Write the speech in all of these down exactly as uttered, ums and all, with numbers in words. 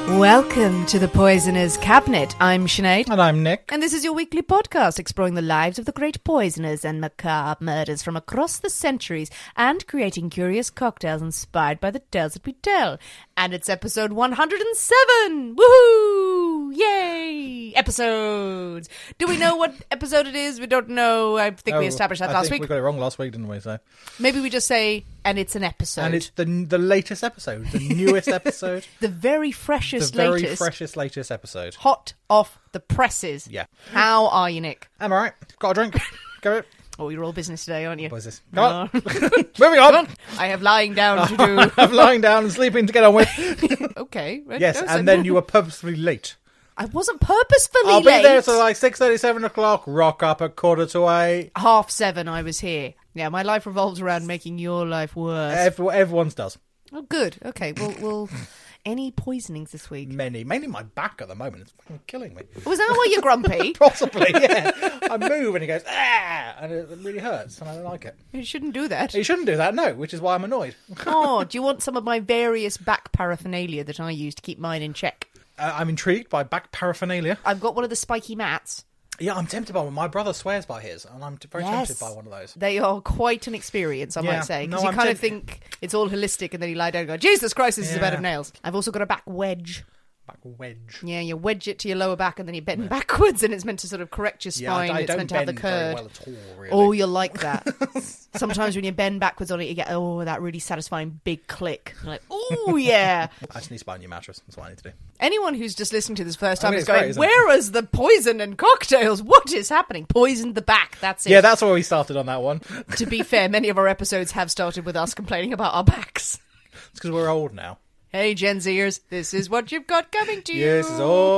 Welcome to the Poisoner's Cabinet. I'm Sinead. And I'm Nick. And this is your weekly podcast exploring the lives of the great poisoners and macabre murders from across the centuries and creating curious cocktails inspired by the tales that we tell. And it's episode one hundred seven! Woohoo! Yay! Episodes! Do we know what episode it is? We don't know. I think oh, we established that I last think week. we got it wrong last week, didn't we? So maybe we just say, and it's an episode. And it's the the latest episode, the newest episode. The very freshest, the very latest. freshest, latest episode. Hot off the presses. Yeah. How are you, Nick? I'm alright. Got a drink. Go it. Oh, you're all business today, aren't you? What is this? Come on. Oh. Moving on. Come on. I have lying down to do. I'm lying down and sleeping to get on with. Okay. Right, Yes, no, and so- then you were purposefully late. I wasn't purposefully I'll late. be there till like six thirty, seven o'clock, rock up at quarter to eight. Half seven, I was here. Yeah, my life revolves around making your life worse. Every, everyone's does. Oh, good. Okay, well, well, any poisonings this week? Many. Mainly my back at the moment. It's fucking killing me. Was that why you're grumpy? Possibly, yeah. I move and he goes, ah, and it really hurts, and I don't like it. You shouldn't do that. You shouldn't do that, no, which is why I'm annoyed. Oh, do you want some of my various back paraphernalia that I use to keep mine in check? Uh, I'm intrigued by back paraphernalia. I've got one of the spiky mats. Yeah, I'm tempted by one. My brother swears by his, and I'm very Yes. tempted by one of those. They are quite an experience, I Yeah. might say. Because No, you I'm kind of temp- think it's all holistic, and then you lie down and go, Jesus Christ, this is a bed Yeah. of nails. I've also got a back wedge. Back wedge. Yeah, you wedge it to your lower back, and then you bend backwards, and it's meant to sort of correct your Yeah, I, spine. I it's don't meant to have the bend very curve. well at all, really. Oh, you'll like that. Sometimes when you bend backwards on it, you get, oh, that really satisfying big click. You're like, oh, yeah. I just need to buy a new mattress. That's what I need to do. Anyone who's just listening to this first I time mean, is it's going, great, isn't it? where is the poison and cocktails? What is happening? Poisoned the back, that's it. Yeah, that's where we started on that one. To be fair, many of our episodes have started with us complaining about our backs. It's because we're old now. Hey, Gen Zers, this is what you've got coming to you. Yes, it's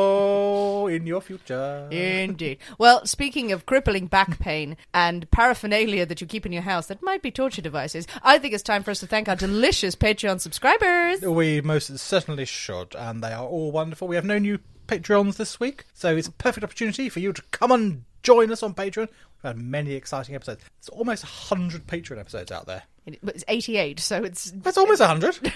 all in your future. Indeed. Well, speaking of crippling back pain and paraphernalia that you keep in your house that might be torture devices, I think it's time for us to thank our delicious Patreon subscribers. We most certainly should, and they are all wonderful. We have no new Patreons this week, so it's a perfect opportunity for you to come and join us on Patreon. We've had many exciting episodes. There's almost one hundred Patreon episodes out there. It- But it's eighty-eight, so it's... That's almost one hundred.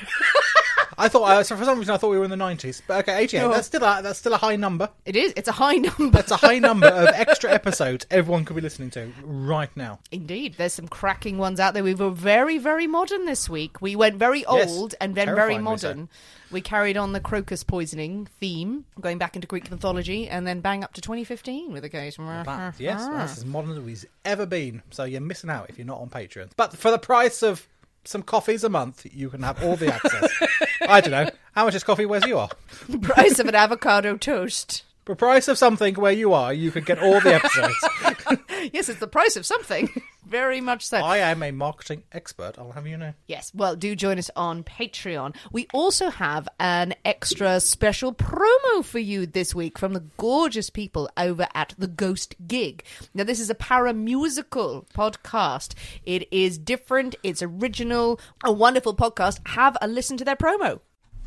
I thought, uh, so for some reason, I thought we were in the nineties. But okay, eighty-eight. No. That's still a, that's still a high number. It is. It's a high number. That's a high number of extra episodes everyone could be listening to right now. Indeed. There's some cracking ones out there. We were very, very modern this week. We went very Yes. old and then very Terrifyingly so. modern. We carried on the crocus poisoning theme, going back into Greek mythology, and then bang up to twenty fifteen with a case. That, yes, that's as modern as we've ever been. So you're missing out if you're not on Patreon. But for the price of some coffees a month, you can have all the access. I don't know. How much is coffee where you are? The price of an avocado toast. For the price of something where you are, you could get all the episodes. Yes, it's the price of something. Very much so. I am a marketing expert, I'll have you know. Yes, well, do join us on Patreon. We also have an extra special promo for you this week from the gorgeous people over at The Ghost Gig. Now, this is a paramusical podcast. It is different, it's original, a wonderful podcast. Have a listen to their promo.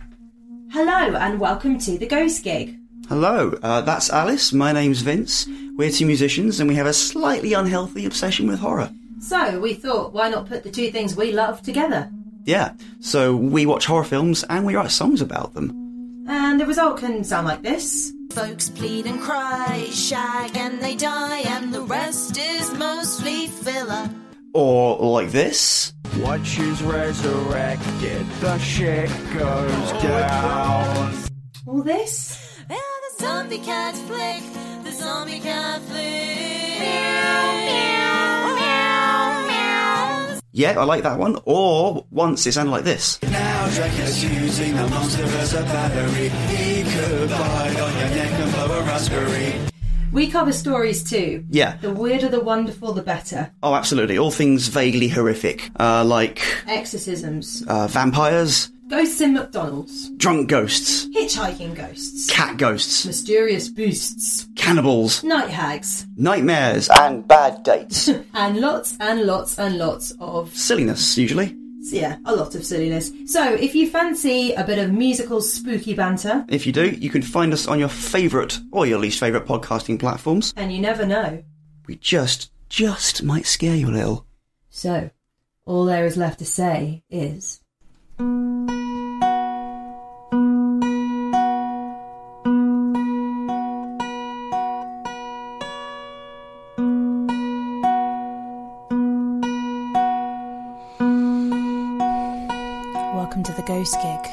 Hello and welcome to The Ghost Gig. Hello, uh, that's Alice. My name's Vince. We're two musicians and we have a slightly unhealthy obsession with horror. So we thought, why not put the two things we love together? Yeah, so we watch horror films and we write songs about them. And the result can sound like this. Folks bleed and cry, shag and they die, and the rest is mostly filler. Or like this. Once she's resurrected, the shit goes down. All this? Yeah, the zombie cat flick, the zombie cat flick. Meow, meow, meow. Yeah, I like that one. Or once it sounded like this. Now Dracula's using the monster as a battery. He could bite on your neck and blow a raspberry. We cover stories too. Yeah. The weirder, the wonderful, the better. Oh, absolutely. All things vaguely horrific. Uh, like Exorcisms. uh, vampires, Ghosts in McDonald's. drunk ghosts, Hitchhiking ghosts. cat ghosts, Mysterious beasts. cannibals, Night hags. nightmares, and bad dates. And lots and lots and lots of... Silliness, usually. Yeah, a lot of silliness. So, if you fancy a bit of musical spooky banter... If you do, you can find us on your favourite or your least favourite podcasting platforms. And you never know. We just, just might scare you a little. So, all there is left to say is... Ghost Gig.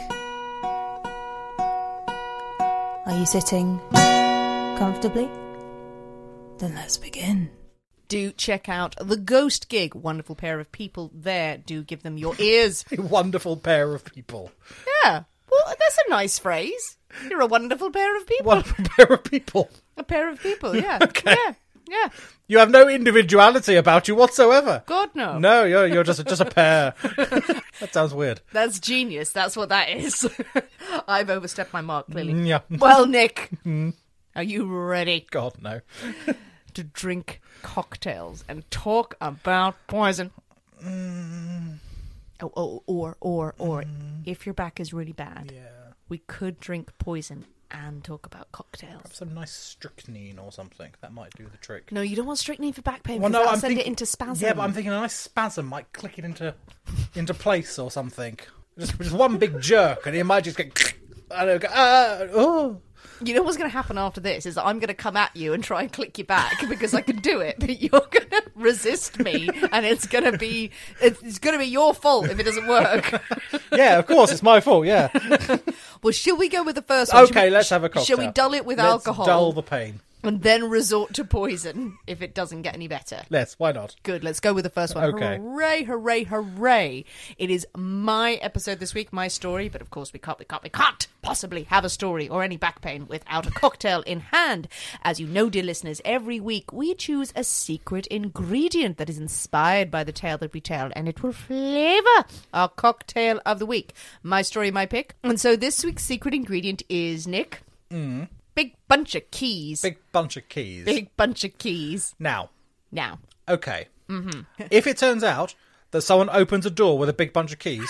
Are you sitting comfortably? Then let's begin. Do check out The Ghost Gig. Wonderful pair of people there. Do give them your ears. A wonderful pair of people. Yeah. Well, that's a nice phrase. You're a wonderful pair of people. Wonderful pair of people. A pair of people, yeah. Okay. Yeah. Yeah. You have no individuality about you whatsoever. God, no. No, you're you're just just a pair. That sounds weird. That's genius. That's what that is. I've overstepped my mark, clearly. Mm, yeah. Well, Nick, are you ready God, no. to drink cocktails and talk about poison? Mm. Oh, oh, or, or, or, if your back is really bad, Yeah. we could drink poison and talk about cocktails. Some nice strychnine or something. That might do the trick. No, you don't want strychnine for back pain, Well, because no, that'll I'm send think- it into spasm. Yeah, but I'm thinking a nice spasm might click it into into place or something. Just, just one big jerk, and it might just get. And it'll go, ah, oh. You know what's going to happen after this is that I'm going to come at you and try and click you back because I can do it, but you're going to resist me, and it's going to be it's going to be your fault if it doesn't work. Yeah, of course, it's my fault. Yeah. Well, shall we go with the first one? Shall Okay, we- let's have a cocktail. Shall we dull it with Let's alcohol Dull the pain. and then resort to poison if it doesn't get any better? Let's. Why not? Good, let's go with the first one. Okay. Hooray, hooray, hooray. It is my episode this week, my story, but of course we can't, we can't, we can't possibly have a story or any back pain without a cocktail in hand. As you know, dear listeners, every week we choose a secret ingredient that is inspired by the tale that we tell, and it will flavour our cocktail of the week. My story, my pick. And so this week's secret ingredient is, Nick, Mm. big bunch of keys. Big bunch of keys. Big bunch of keys. Now, Now. okay. Mm-hmm. If it turns out that someone opens a door with a big bunch of keys,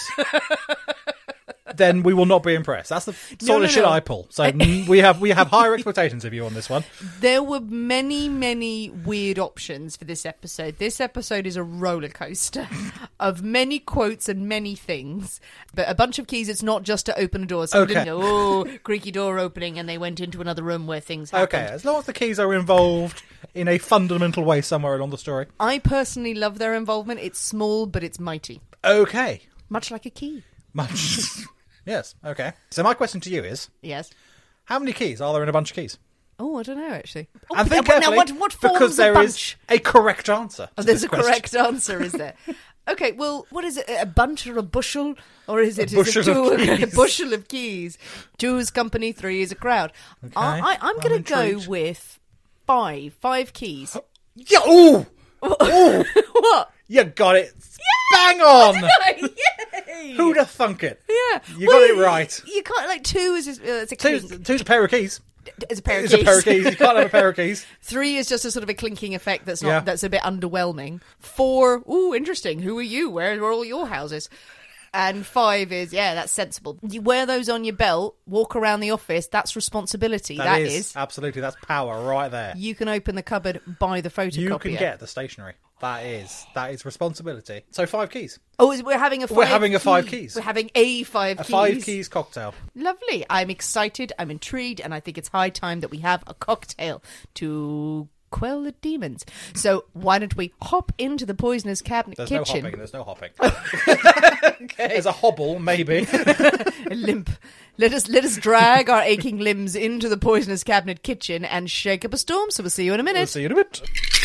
then we will not be impressed. That's the sort No, of no, shit no. I pull. So mm, we have we have higher expectations of you on this one. There were many, many weird options for this episode. This episode is a roller coaster of many quotes and many things. But a bunch of keys, it's not just to open a door. So Okay. didn't go, oh, creaky door opening, and they went into another room where things happened. Okay, as long as the keys are involved in a fundamental way somewhere along the story. I personally love their involvement. It's small, but it's mighty. Okay. Much like a key. Much. Yes, okay. So my question to you is, Yes. how many keys are there in a bunch of keys? Oh, I don't know, actually. Oh, And think but now, carefully, what, what forms because a there is bunch? a correct answer. Oh, to there's this a question. correct answer, is there? Okay, well, what is it? A bunch or a bushel? Or is it, A is it bushel of two, a keys. bushel of keys? Two is company, three is a crowd. Okay, I, I, I'm I'm going to go intrigued. with five. Five keys. Yeah, ooh! Ooh! What? You got it. Bang on! Yay! Who'd have thunk it? Yeah. You got it right. You can't, like, two is just, uh, it's a Two, clink. two's a pair of keys. It's a pair of It's keys. a pair of keys. You can't have a pair of keys. Three is just a sort of a clinking effect that's not Yeah. that's a bit underwhelming. Four, ooh, interesting. Who are you? Where are all your houses? And five is, yeah, that's sensible. You wear those on your belt, walk around the office, that's responsibility. that is, Absolutely, that's power right there. You can open the cupboard, buy the photocopier. You can get the stationery. That is, that is responsibility. So five keys. Oh, is- we're having a five We're having a five key- keys. We're having a five A keys. five keys cocktail. Lovely. I'm excited, I'm intrigued, and I think it's high time that we have a cocktail to quell the demons. So why don't we hop into the poisoner's cabinet There's kitchen? no hopping. There's no hopping. There's a hobble, maybe. A limp. Let us let us drag our aching limbs into the poisoner's cabinet kitchen and shake up a storm. So we'll see you in a minute. We'll see you in a bit.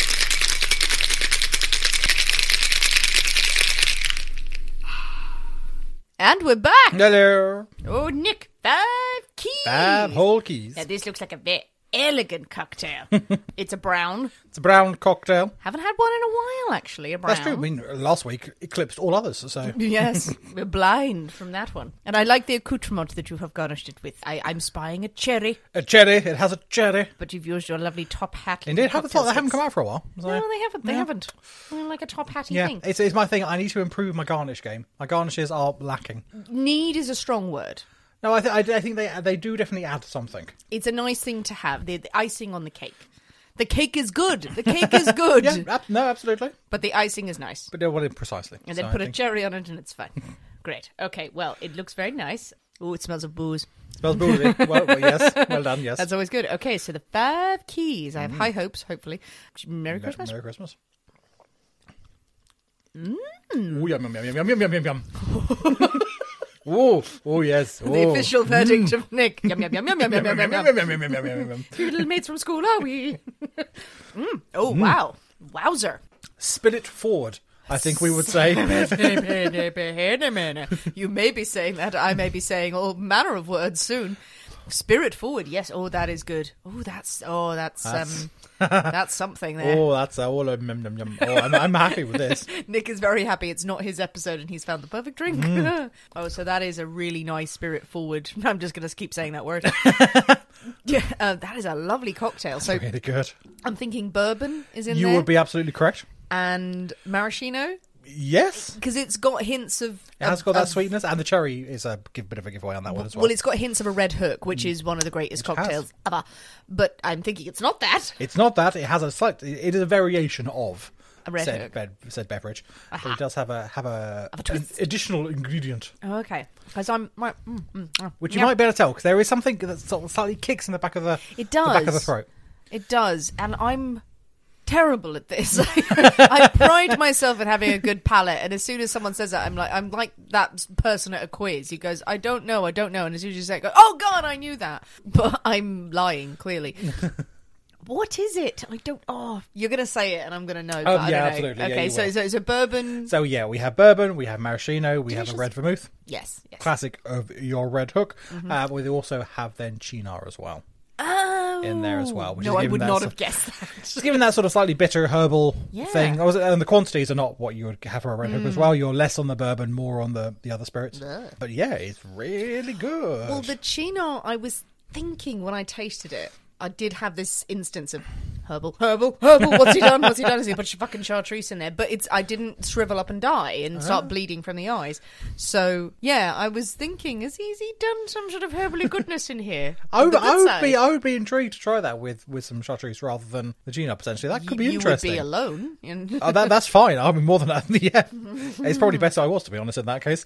And we're back. Hello. Oh, Nick, five keys. Five whole keys. Now this looks like a very elegant cocktail. It's a brown. It's a brown cocktail. Haven't had one in a while, actually. A brown. That's true. I mean, last week eclipsed all others, so... Yes, we're blind from that one. And I like the accoutrement that you have garnished it with. I, I'm spying a cherry, A cherry. It has a cherry. but you've used your lovely top hat. Indeed. Haven't thought they haven't come out for a while. So, No, they haven't. They yeah. haven't. They're like a top hatty Yeah, thing. it's, it's my thing. I need to improve my garnish game. My garnishes are lacking. Need is a strong word. No, I, th- I, I think they they do definitely add something. It's a nice thing to have. The, the icing on the cake. The cake is good. The cake is good. Yeah, ab- no, absolutely. But the icing is nice. But no, what it precisely. And So then I put a think- cherry on it and it's fine. Great. Okay, well, it looks very nice. Oh, it smells of booze. Smells boozy. well, well, yes. Well done, yes. That's always good. Okay, so the five keys. I have high hopes, hopefully. Merry Me- Christmas. Merry Christmas. Mm. Ooh, yum, yum, yum, yum, yum, yum, yum, yum. Oh, oh yes. The Oh. official verdict of Nick. Yum, yum, yum, yum, yum, yum, yum, yum, yum. Yum, yum, yum, yum, yum, yum. Two little mates from school, are we? mm. Oh, wow. Wowzer. Spirit forward, I think we would say. You may be saying that. I may be saying all manner of words soon. Spirit forward, yes. Oh, that is good. Oh, that's oh, that's, That's- um, that's something there. Oh, that's uh, all. Um, yum, yum, yum. Oh, I'm, I'm happy with this. Nick is very happy. It's not his episode, and he's found the perfect drink. Mm. Oh, so that is a really nice spirit forward. I'm just going to keep saying that word. Yeah, uh, that is a lovely cocktail. So Really good. I'm thinking bourbon is in You there, would be absolutely correct. and maraschino, Yes. because it's got hints of. It has of- got that of- sweetness, and the cherry is a give, bit of a giveaway on that one as well. Well, it's got hints of a red hook, which is one of the greatest Which it has. cocktails ever. But I'm thinking it's not that. It's not that. It has a slight. It is a variation of A red said, hook. bed, said beverage, Aha. but it does have a have a, Have a an twist. additional ingredient, Oh, okay, because I'm. My, mm, mm, mm. which you Yeah. might be able to tell because there is something that sort of slightly kicks in the back of the It the back of the does. throat. It does, and I'm terrible at this. I pride myself in having a good palate, and as soon as someone says that, I'm like, I'm like that person at a quiz. He goes, "I don't know, I don't know," and as soon as you say, it, "Go, oh God, I knew that," but I'm lying clearly. What is it? I don't. Oh, you're gonna say it, and I'm gonna know. But I yeah, don't know. absolutely. Yeah, Okay, you so, will. so it's a bourbon. So yeah, we have bourbon, we have maraschino, we have Delicious. a red vermouth, Yes, yes. classic of your red hook. Mm-hmm. Uh, we also have then Chinar as well Oh, in there as well. Which no, is I given would that not sort- have guessed that. Just given that sort of slightly bitter herbal Yeah. thing, I was- and the quantities are not what you would have for a red hook Mm. as well. You're less on the bourbon, more on the, the other spirits. Ugh. But yeah, it's really good. Well, the Chinar, I was thinking when I tasted it, I did have this instance of herbal, herbal, herbal. What's he done? What's he done? Is he put fucking chartreuse in there? But it's I didn't shrivel up and die and Ah. start bleeding from the eyes. So yeah, I was thinking, has he, has he done some sort of herbally goodness in here? I would, The good I would side. be, I would be intrigued to try that with, with some chartreuse rather than the Gina potentially. That could be you interesting. would be alone. And Oh, that, that's fine. I mean, more than that. Yeah, it's probably better I was, to be honest, in that case.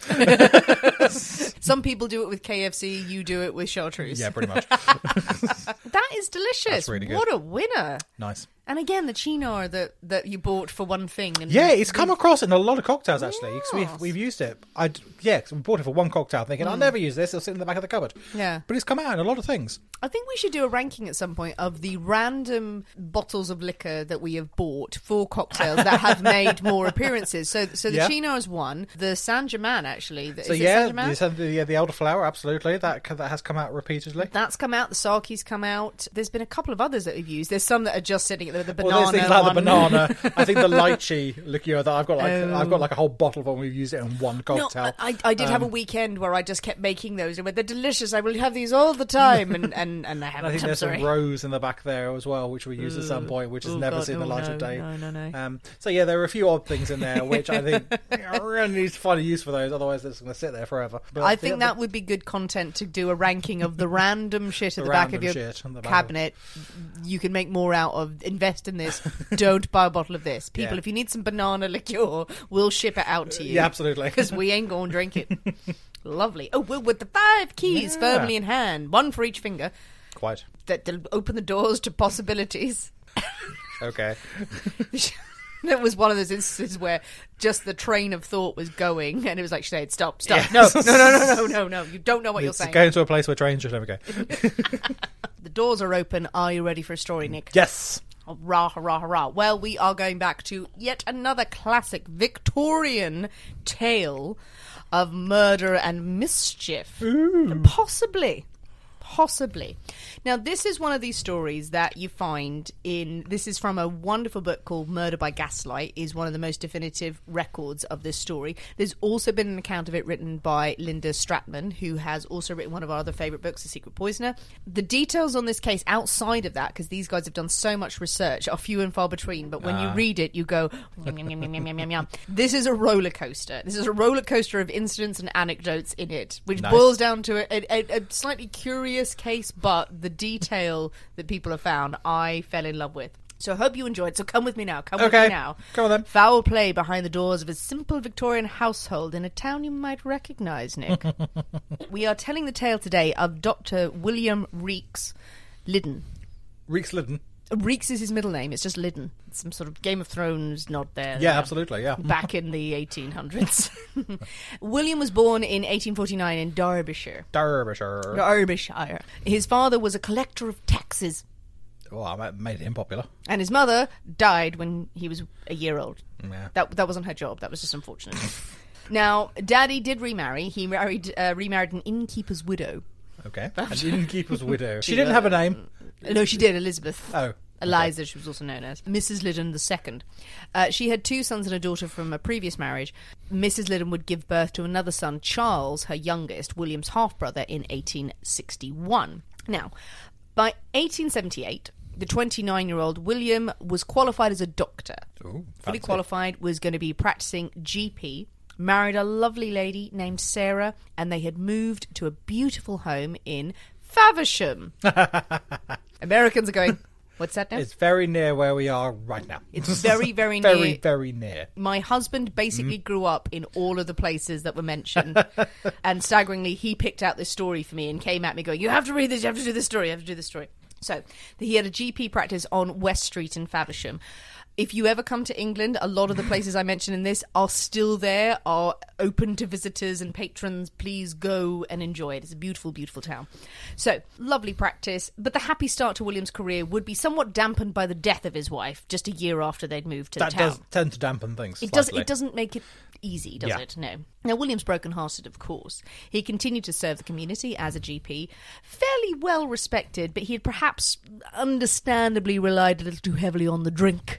some people do it with K F C. You do it with chartreuse. Yeah, pretty much. That is delicious. That's really good. What a winner! Nice. And again, the Chinar that that you bought for one thing. And Yeah, it's come across in a lot of cocktails actually. 'cause Yes. we've we've used it. I yeah, 'cause we bought it for one cocktail, thinking I'll never use this. It'll sit in the back of the cupboard. Yeah. But it's come out in a lot of things. I think we should do a ranking at some point of the random bottles of liquor that we have bought for cocktails that have made more appearances. So, so the Yeah. Chinar is one. The Saint Germain, actually. So is yeah, it Saint Germain? the, the, yeah, the elderflower, absolutely. That that has come out repeatedly. That's come out. The Saki's come out. There's been a couple of others that we've used. There's some that are just sitting there. The banana Well, there's things like one. the banana. I think the lychee liqueur that I've got like Oh. I've got like a whole bottle of them. We've used it in one No, cocktail. I, I did have a Um, weekend where I just kept making those, and went, they're delicious. I will have these all the time, and and, and I And haven't. I think I'm there's sorry. some rose in the back there as well, which we used at some point, which has Oh, never God, seen the oh, light no, of day. no, no, no. Um, so yeah, there are a few odd things in there, which I think I really need to find a use for those. Otherwise, it's going to sit there forever. But I the- think the- that would be good content to do a ranking of the random shit at The the, back of random your shit on the back of- cabinet. You can make more out of. Invest in this. Don't buy a bottle of this. People, Yeah. if you need some banana liqueur, we'll ship it out to you. Yeah, absolutely. Because we ain't going to drink it. Lovely. Oh, well, with the five keys Yeah. firmly in hand, one for each finger, Quite that will open the doors to possibilities. okay. That was one of those instances where just the train of thought was going, and it was like, Sinead, stop, stop. Yes. No, no, no, no, no, no, no. You don't know what It's you're saying. going to a place where trains should never go. The doors are open. Are you ready for a story, Nick? Yes. Hurrah, hurrah, hurrah. Well, we are going back to yet another classic Victorian tale of murder and mischief. Possibly. Possibly. Now, this is one of these stories that you find in... This is from a wonderful book called Murder by Gaslight, is one of the most definitive records of this story. There's also been an account of it written by Linda Stratman, who has also written one of our other favourite books, The Secret Poisoner. The details on this case outside of that, because these guys have done so much research, are few and far between, but when you read it, you go... Yum, yum, yum, yum, yum, yum, yum. This is a roller coaster. This is a roller coaster of incidents and anecdotes in it, which Nice. boils down to a, a, a slightly curious case, but the detail that people have found, I fell in love with. So I hope you enjoyed. So come with me now. Come with Okay. me now. Come on then. Foul play behind the doors of a simple Victorian household in a town you might recognise, Nick. We are telling the tale today of Doctor William Reeks Liddon. Reeks Liddon. Reeks is his middle name. It's just Liddon. It's some sort of Game of Thrones nod there. Yeah, uh, absolutely, yeah. Back in the eighteen hundreds. William was born in eighteen forty-nine in Derbyshire. Derbyshire. Derbyshire. His father was a collector of taxes, Oh, I made him popular. and his mother died when he was a year old. Yeah. That that wasn't her job. That was just unfortunate. Now, Daddy did remarry. He married uh, remarried an innkeeper's widow. Okay. An innkeeper's widow. She didn't have a name. No, she did, Elizabeth. Oh. Eliza, she was also known as. Missus Liddon the Second. Uh, she had two sons and a daughter from a previous marriage. Missus Liddon would give birth to another son, Charles, her youngest, William's half-brother, in eighteen sixty-one. Now, by eighteen seventy-eight, the twenty-nine-year-old William was qualified as a doctor. Ooh, Fully fancy. qualified, was going to be practicing G P, married a lovely lady named Sarah, and they had moved to a beautiful home in Faversham. Americans are going, what's that now? It's very near where we are right now. It's very, very very, near. very near. My husband basically grew up in all of the places that were mentioned. And staggeringly, he picked out this story for me and came at me going, you have to read this, you have to do this story, you have to do this story. So, he had a G P practice on West Street in Faversham. If you ever come to England, a lot of the places I mentioned in this are still there, are open to visitors and patrons. Please go and enjoy it. It's a beautiful, beautiful town. So, lovely practice. But the happy start to William's career would be somewhat dampened by the death of his wife just a year after they'd moved to That the town. does tend to dampen things. It does. slightly. It doesn't make it easy, does Yeah. it? No. Now, William's broken-hearted, of course. He continued to serve the community as a G P, fairly well respected, but he had perhaps understandably relied a little too heavily on the drink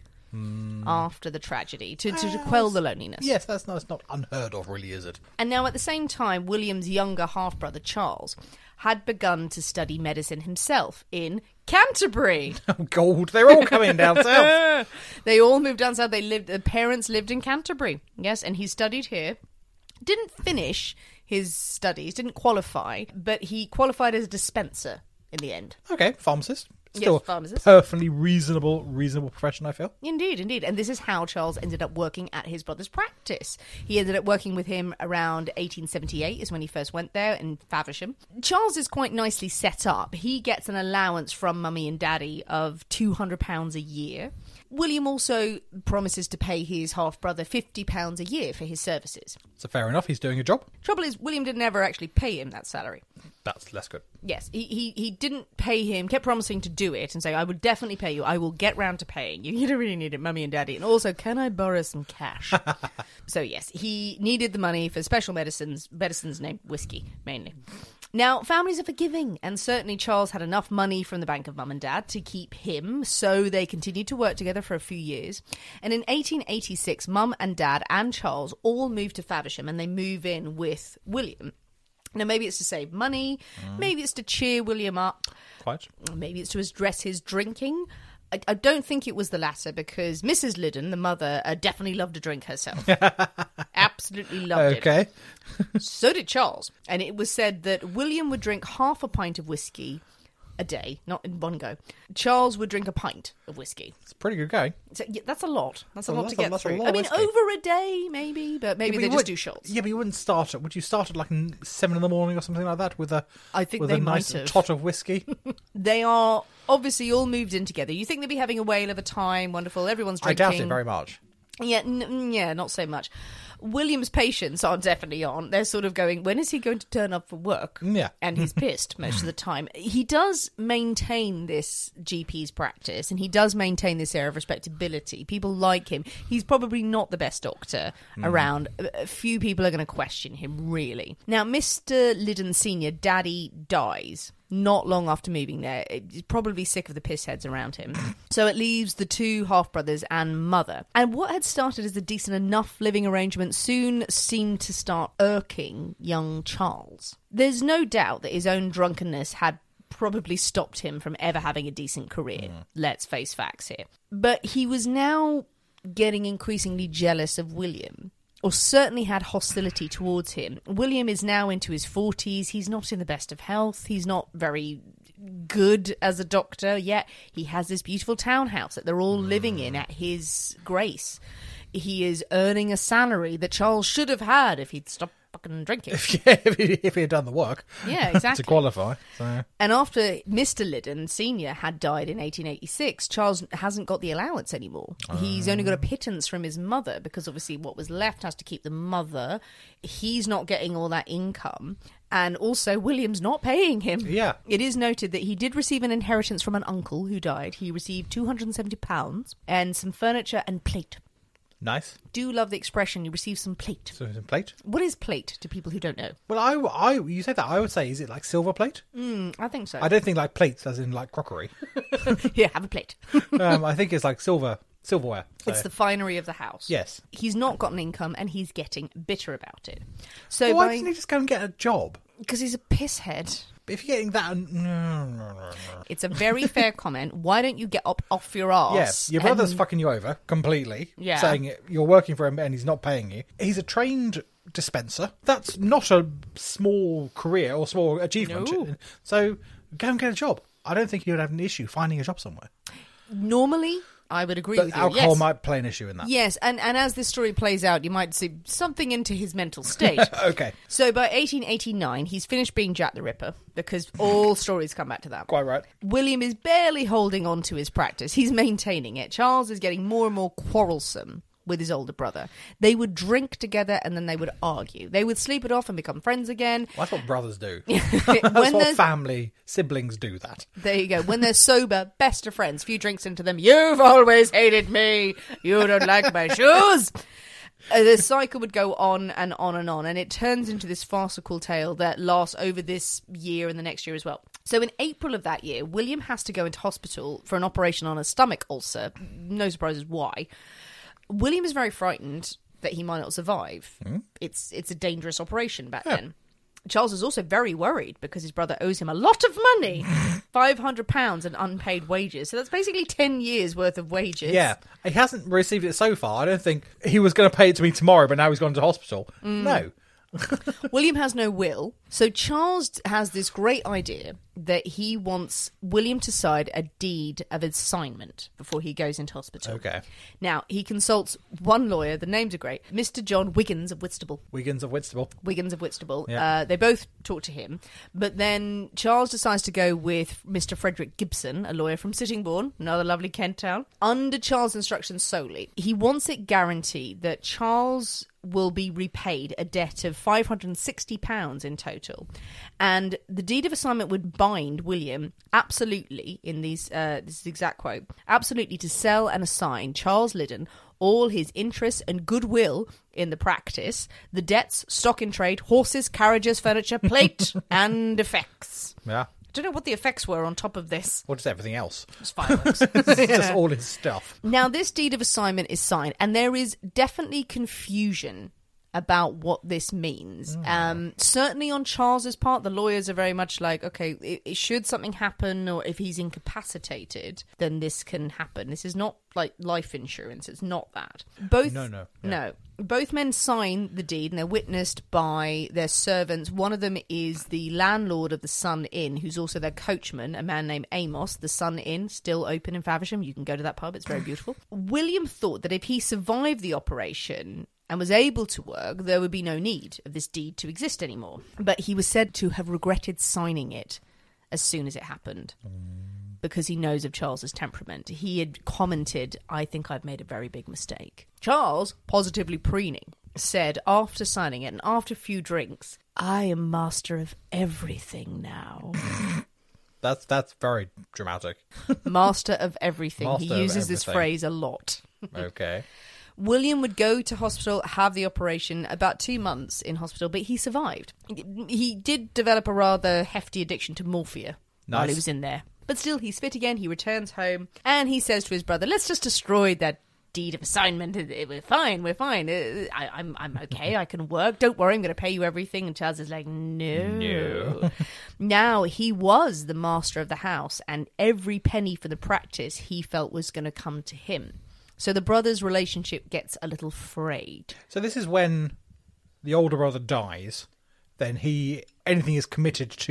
after the tragedy to, to, to quell the loneliness. Yes, that's not, that's not unheard of, really, is it? And now, at the same time, William's younger half-brother, Charles, had begun to study medicine himself in Canterbury. Oh, gold. They're all coming down south. They all moved down south. They lived. The parents lived in Canterbury. Yes, and he studied here. Didn't finish his studies. Didn't qualify, but he qualified as a dispenser in the end. Okay, pharmacist. Still Yes, pharmacist. perfectly reasonable, reasonable profession, I feel. Indeed, indeed. And this is how Charles ended up working at his brother's practice. He ended up working with him around eighteen seventy-eight is when he first went there in Faversham. Charles is quite nicely set up. He gets an allowance from Mummy and Daddy of two hundred pounds a year. William also promises to pay his half-brother fifty pounds a year for his services. So fair enough, he's doing a job. Trouble is, William didn't ever actually pay him that salary. That's less good. Yes, he, he he didn't pay him, kept promising to do it and say, I will definitely pay you, I will get round to paying you. You don't really need it, Mummy and Daddy. And also, can I borrow some cash? So yes, he needed the money for special medicines, medicines named whiskey, mainly. Now, families are forgiving, and certainly Charles had enough money from the Bank of Mum and Dad to keep him, so they continued to work together for a few years. And in eighteen eighty-six, Mum and Dad and Charles all moved to Faversham, and they move in with William. Now, maybe it's to save money, maybe it's to cheer William up, Quite. maybe it's to address his drinking. I, I don't think it was the latter, because Missus Liddon, the mother, uh, definitely loved a drink herself. Absolutely loved it. Okay. So did Charles. And it was said that William would drink half a pint of whiskey a day, not in one go. Charles would drink a pint of whiskey. It's pretty good going. So, yeah, that's a lot. That's a Well, lot to that's a- get that's a through. lot I of mean, whiskey. over a day, maybe, but maybe Yeah, but they you just would- do shots. Yeah, but you wouldn't start at... Would you start at like n- seven in the morning or something like that with a, I think with they a nice might have. tot of whiskey? They are obviously all moved in together. You think they'd be having a whale of a time, wonderful, everyone's I drinking. doubt it very much. Yeah, n- yeah, not so much. William's patients are definitely on. They're sort of going, when is he going to turn up for work? Yeah. And he's pissed most of the time. He does maintain this G P's practice, and he does maintain this air of respectability. People like him. He's probably not the best doctor around. A a few people are going to question him, really. Now, Mister Liddon Senior, Daddy, dies not long after moving there. He's probably sick of the piss heads around him. So it leaves the two half-brothers and mother. And what had started as a decent enough living arrangement soon seemed to start irking young Charles. There's no doubt that his own drunkenness had probably stopped him from ever having a decent career. Let's face facts here. But he was now getting increasingly jealous of William, or certainly had hostility towards him. William is now into his forties. He's not in the best of health. He's not very good as a doctor, yet he has this beautiful townhouse that they're all living in at his grace. He is earning a salary that Charles should have had if he'd stopped fucking drinking. Yeah, if he, if he had done the work. Yeah, exactly. To qualify. So. And after Mister Liddon Senior had died in eighteen eighty-six, Charles hasn't got the allowance anymore. He's only got a pittance from his mother, because obviously what was left has to keep the mother. He's not getting all that income. And also, William's not paying him. Yeah. It is noted that he did receive an inheritance from an uncle who died. He received two hundred seventy pounds and some furniture and plate. Nice. Do love the expression, you receive some plate. So it's a plate? What is plate to people who don't know? Well, I, I, you said that. I would say, is it like silver plate? Mm, I think so. I don't think like plates as in like crockery. Here, have a plate. um, I think it's like silver, silverware. So. It's the finery of the house. Yes. He's not got an income and he's getting bitter about it. So Why by... didn't he just go and get a job? Because he's a pisshead. But if you're getting that... No, no, no, no. It's a very fair comment. Why don't you get up off your arse? Yes, your brother's and- fucking you over completely. Yeah. Saying you're working for him and he's not paying you. He's a trained dispenser. That's not a small career or small achievement. No. So go and get a job. I don't think you would have an issue finding a job somewhere. Normally, I would agree But with you. alcohol Yes. might play an issue in that. Yes, and, and as this story plays out, you might see something into his mental state. Okay. So by eighteen eighty-nine, he's finished being Jack the Ripper, because all stories come back to that. Quite right. William is barely holding on to his practice. He's maintaining it. Charles is getting more and more quarrelsome with his older brother. They would drink together and then they would argue. They would sleep it off and become friends again. Well, that's what brothers do. when That's what there's- family, siblings do that. There you go. When they're sober, best of friends. Few drinks into them. You've always hated me. You don't like my shoes. Uh, the cycle would go on and on and on, and it turns into this farcical tale that lasts over this year and the next year as well. So in April of that year, William has to go into hospital for an operation on a stomach ulcer. No surprises why. William is very frightened that he might not survive. Hmm? It's it's a dangerous operation back Yeah. then. Charles is also very worried because his brother owes him a lot of money, five hundred pounds in unpaid wages. So that's basically ten years worth of wages. Yeah. He hasn't received it so far. I don't think he was going to pay it to me tomorrow, but now he's gone to hospital. Mm. No. William has no will. So Charles has this great idea that he wants William to sign a deed of assignment before he goes into hospital. Okay. Now, he consults one lawyer, the names are great, Mister John Wiggins of Whitstable. Wiggins of Whitstable. Wiggins of Whitstable. Yeah. Uh, they both talk to him. But then Charles decides to go with Mister Frederick Gibson, a lawyer from Sittingbourne, another lovely Kent town, under Charles' instructions solely. He wants it guaranteed that Charles will be repaid a debt of five hundred sixty pounds in total. And the deed of assignment would bind William absolutely, in these, uh, this is the exact quote, absolutely to sell and assign Charles Liddon all his interest and goodwill in the practice, the debts, stock in trade, horses, carriages, furniture, plate, and effects. Yeah. I don't know what the effects were on top of this. Or just everything else. It's fireworks. It's just all his stuff. Now, this deed of assignment is signed, and there is definitely confusion about what this means. Um, certainly on Charles's part, the lawyers are very much like, okay, i i- should something happen, or if he's incapacitated, then this can happen. This is not like life insurance. It's not that. Both, No, no, yeah. no. Both men sign the deed, and they're witnessed by their servants. One of them is the landlord of the Sun Inn, who's also their coachman, a man named Amos. The Sun Inn, still open in Faversham. You can go to that pub. It's very beautiful. William thought that if he survived the operation and was able to work, there would be no need of this deed to exist anymore. But he was said to have regretted signing it as soon as it happened, because he knows of Charles's temperament. He had commented, I think I've made a very big mistake. Charles, positively preening, said after signing it and after a few drinks, I am master of everything now. That's that's very dramatic. Master of everything. Master he of uses this everything. phrase a lot. Okay. William would go to hospital, have the operation, about two months in hospital, but he survived. He did develop a rather hefty addiction to morphia while he Nice. was in there. But still, he's fit again, he returns home, and he says to his brother, let's just destroy that deed of assignment. It- it- We're fine, we're fine. Uh, I, I'm, I'm okay, I can work. Don't worry, I'm going to pay you everything. And Charles is like, no. No. Now, he was the master of the house, and every penny for the practice he felt was going to come to him. So the brothers' relationship gets a little frayed. So this is when the older brother dies, then he anything is committed to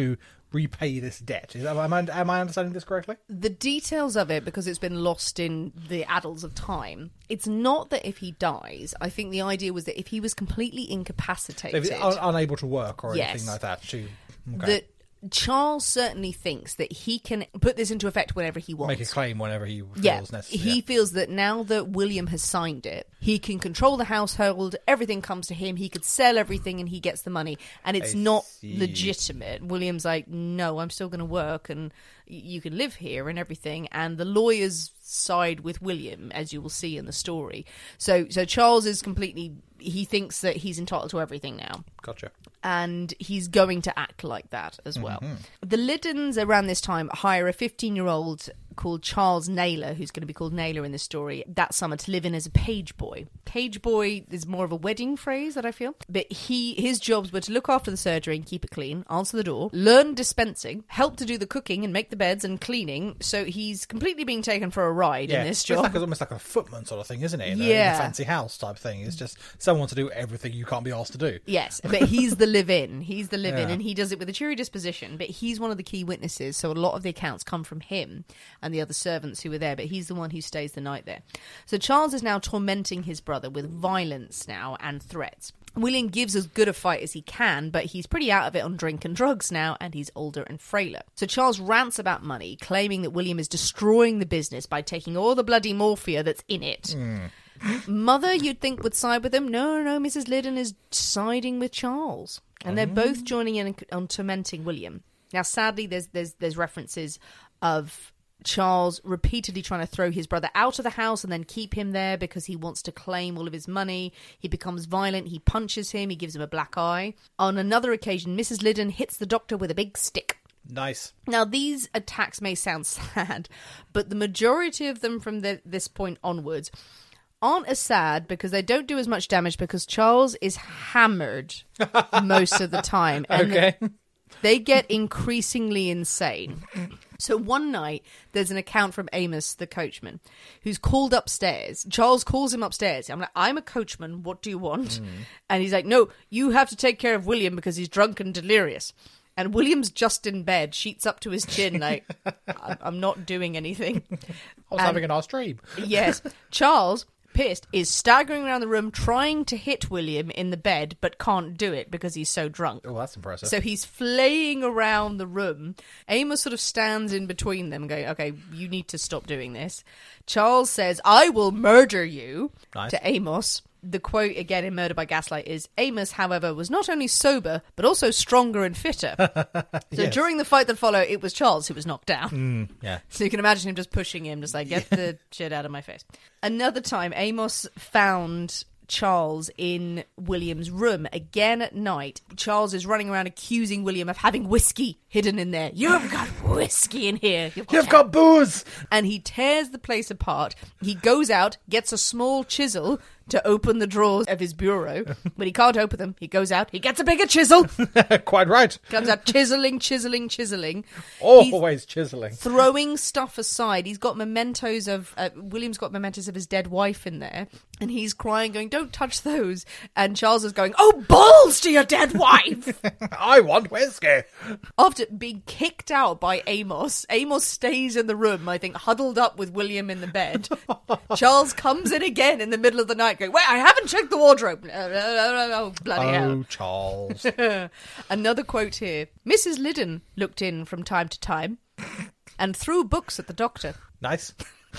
repay this debt. Is that, am, I, am I understanding this correctly? The details of it, because it's been lost in the annals of time, it's not that if he dies. I think the idea was that if he was completely So incapacitated, if he's un- unable to work or Yes. anything like that. To, okay. that Charles certainly thinks that he can put this into effect whenever he wants. Make a claim whenever he feels Yeah, necessary. he Yeah. feels that now that William has signed it, he can control the household, everything comes to him, he could sell everything and he gets the money, and it's I not see. legitimate. William's like, no, I'm still going to work and y- you can live here and everything, and the lawyers side with William, as you will see in the story. So, so Charles is completely, he thinks that he's entitled to everything now. Gotcha. And he's going to act like that as well. The Liddens around this time hire a fifteen-year-old called Charles Naylor, who's going to be called Naylor in this story, that summer to live in as a page boy. Page boy is more of a wedding phrase that I feel. But he his jobs were to look after the surgery and keep it clean, answer the door, learn dispensing, help to do the cooking and make the beds and cleaning. So he's completely being taken for a ride Yeah, in this it's job. like, it's almost like a footman sort of thing, isn't it? In a, in Yeah. a fancy house type thing. It's just someone to do everything you can't be asked to do. Yes, but he's the live-in. He's the live-in, Yeah. and he does it with a cheery disposition. But he's one of the key witnesses, so a lot of the accounts come from him and the other servants who were there. But he's the one who stays the night there. So Charles is now tormenting his brother with violence now and threats. William gives as good a fight as he can, but he's pretty out of it on drink and drugs now, and he's older and frailer. So Charles rants about money, claiming that William is destroying the business by taking all the bloody morphia that's in it. Mother, you'd think, would side with him. No, no, Missus Liddon is siding with Charles. And they're both joining in on tormenting William. Now, sadly, there's there's there's references of Charles repeatedly trying to throw his brother out of the house and then keep him there because he wants to claim all of his money. He becomes violent. He punches him. He gives him a black eye. On another occasion, Missus Liddon hits the doctor with a big stick. Nice. Now, these attacks may sound sad, but the majority of them from the, this point onwards aren't as sad because they don't do as much damage because Charles is hammered most of the time. And Okay. they get increasingly insane. So one night, there's an account from Amos, the coachman, who's called upstairs. Charles calls him upstairs. I'm like, I'm a coachman. What do you want? And he's like, no, you have to take care of William because he's drunk and delirious. And William's just in bed, sheets up to his chin, like, "I- I'm not doing anything. I was And- having a nice dream. Yes. Charles, pissed, is staggering around the room trying to hit William in the bed, but can't do it because he's so drunk. Oh, that's impressive. So he's flaying around the room. Amos sort of stands in between them going, okay, you need to stop doing this. Charles says, I will murder you Nice. to Amos. The quote again in Murder by Gaslight is, Amos, however, was not only sober, but also stronger and fitter. So Yes. during the fight that followed, it was Charles who was knocked down. yeah. So you can imagine him just pushing him, just like, get the shit out of my face. Another time, Amos found Charles in William's room again at night. Charles is running around accusing William of having whiskey hidden in there. You've got whiskey in here. You've got, You've got booze! And he tears the place apart. He goes out, gets a small chisel to open the drawers of his bureau. But he can't open them. He goes out, he gets a bigger chisel. Quite right. Comes out chiseling, chiseling, chiseling. He's Always chiseling. throwing stuff aside. He's got mementos of uh, William's got mementos of his dead wife in there, and he's crying, going, "Don't touch those." And Charles is going, "Oh, balls to your dead wife!" I want whiskey. After being kicked out by Amos, Amos stays in the room, I think, huddled up with William in the bed. Charles comes in again in the middle of the night, going, "Wait, I haven't checked the wardrobe." Oh, bloody hell. Oh, Charles. Another quote here. Missus Liddon looked in from time to time and threw books at the doctor. Nice.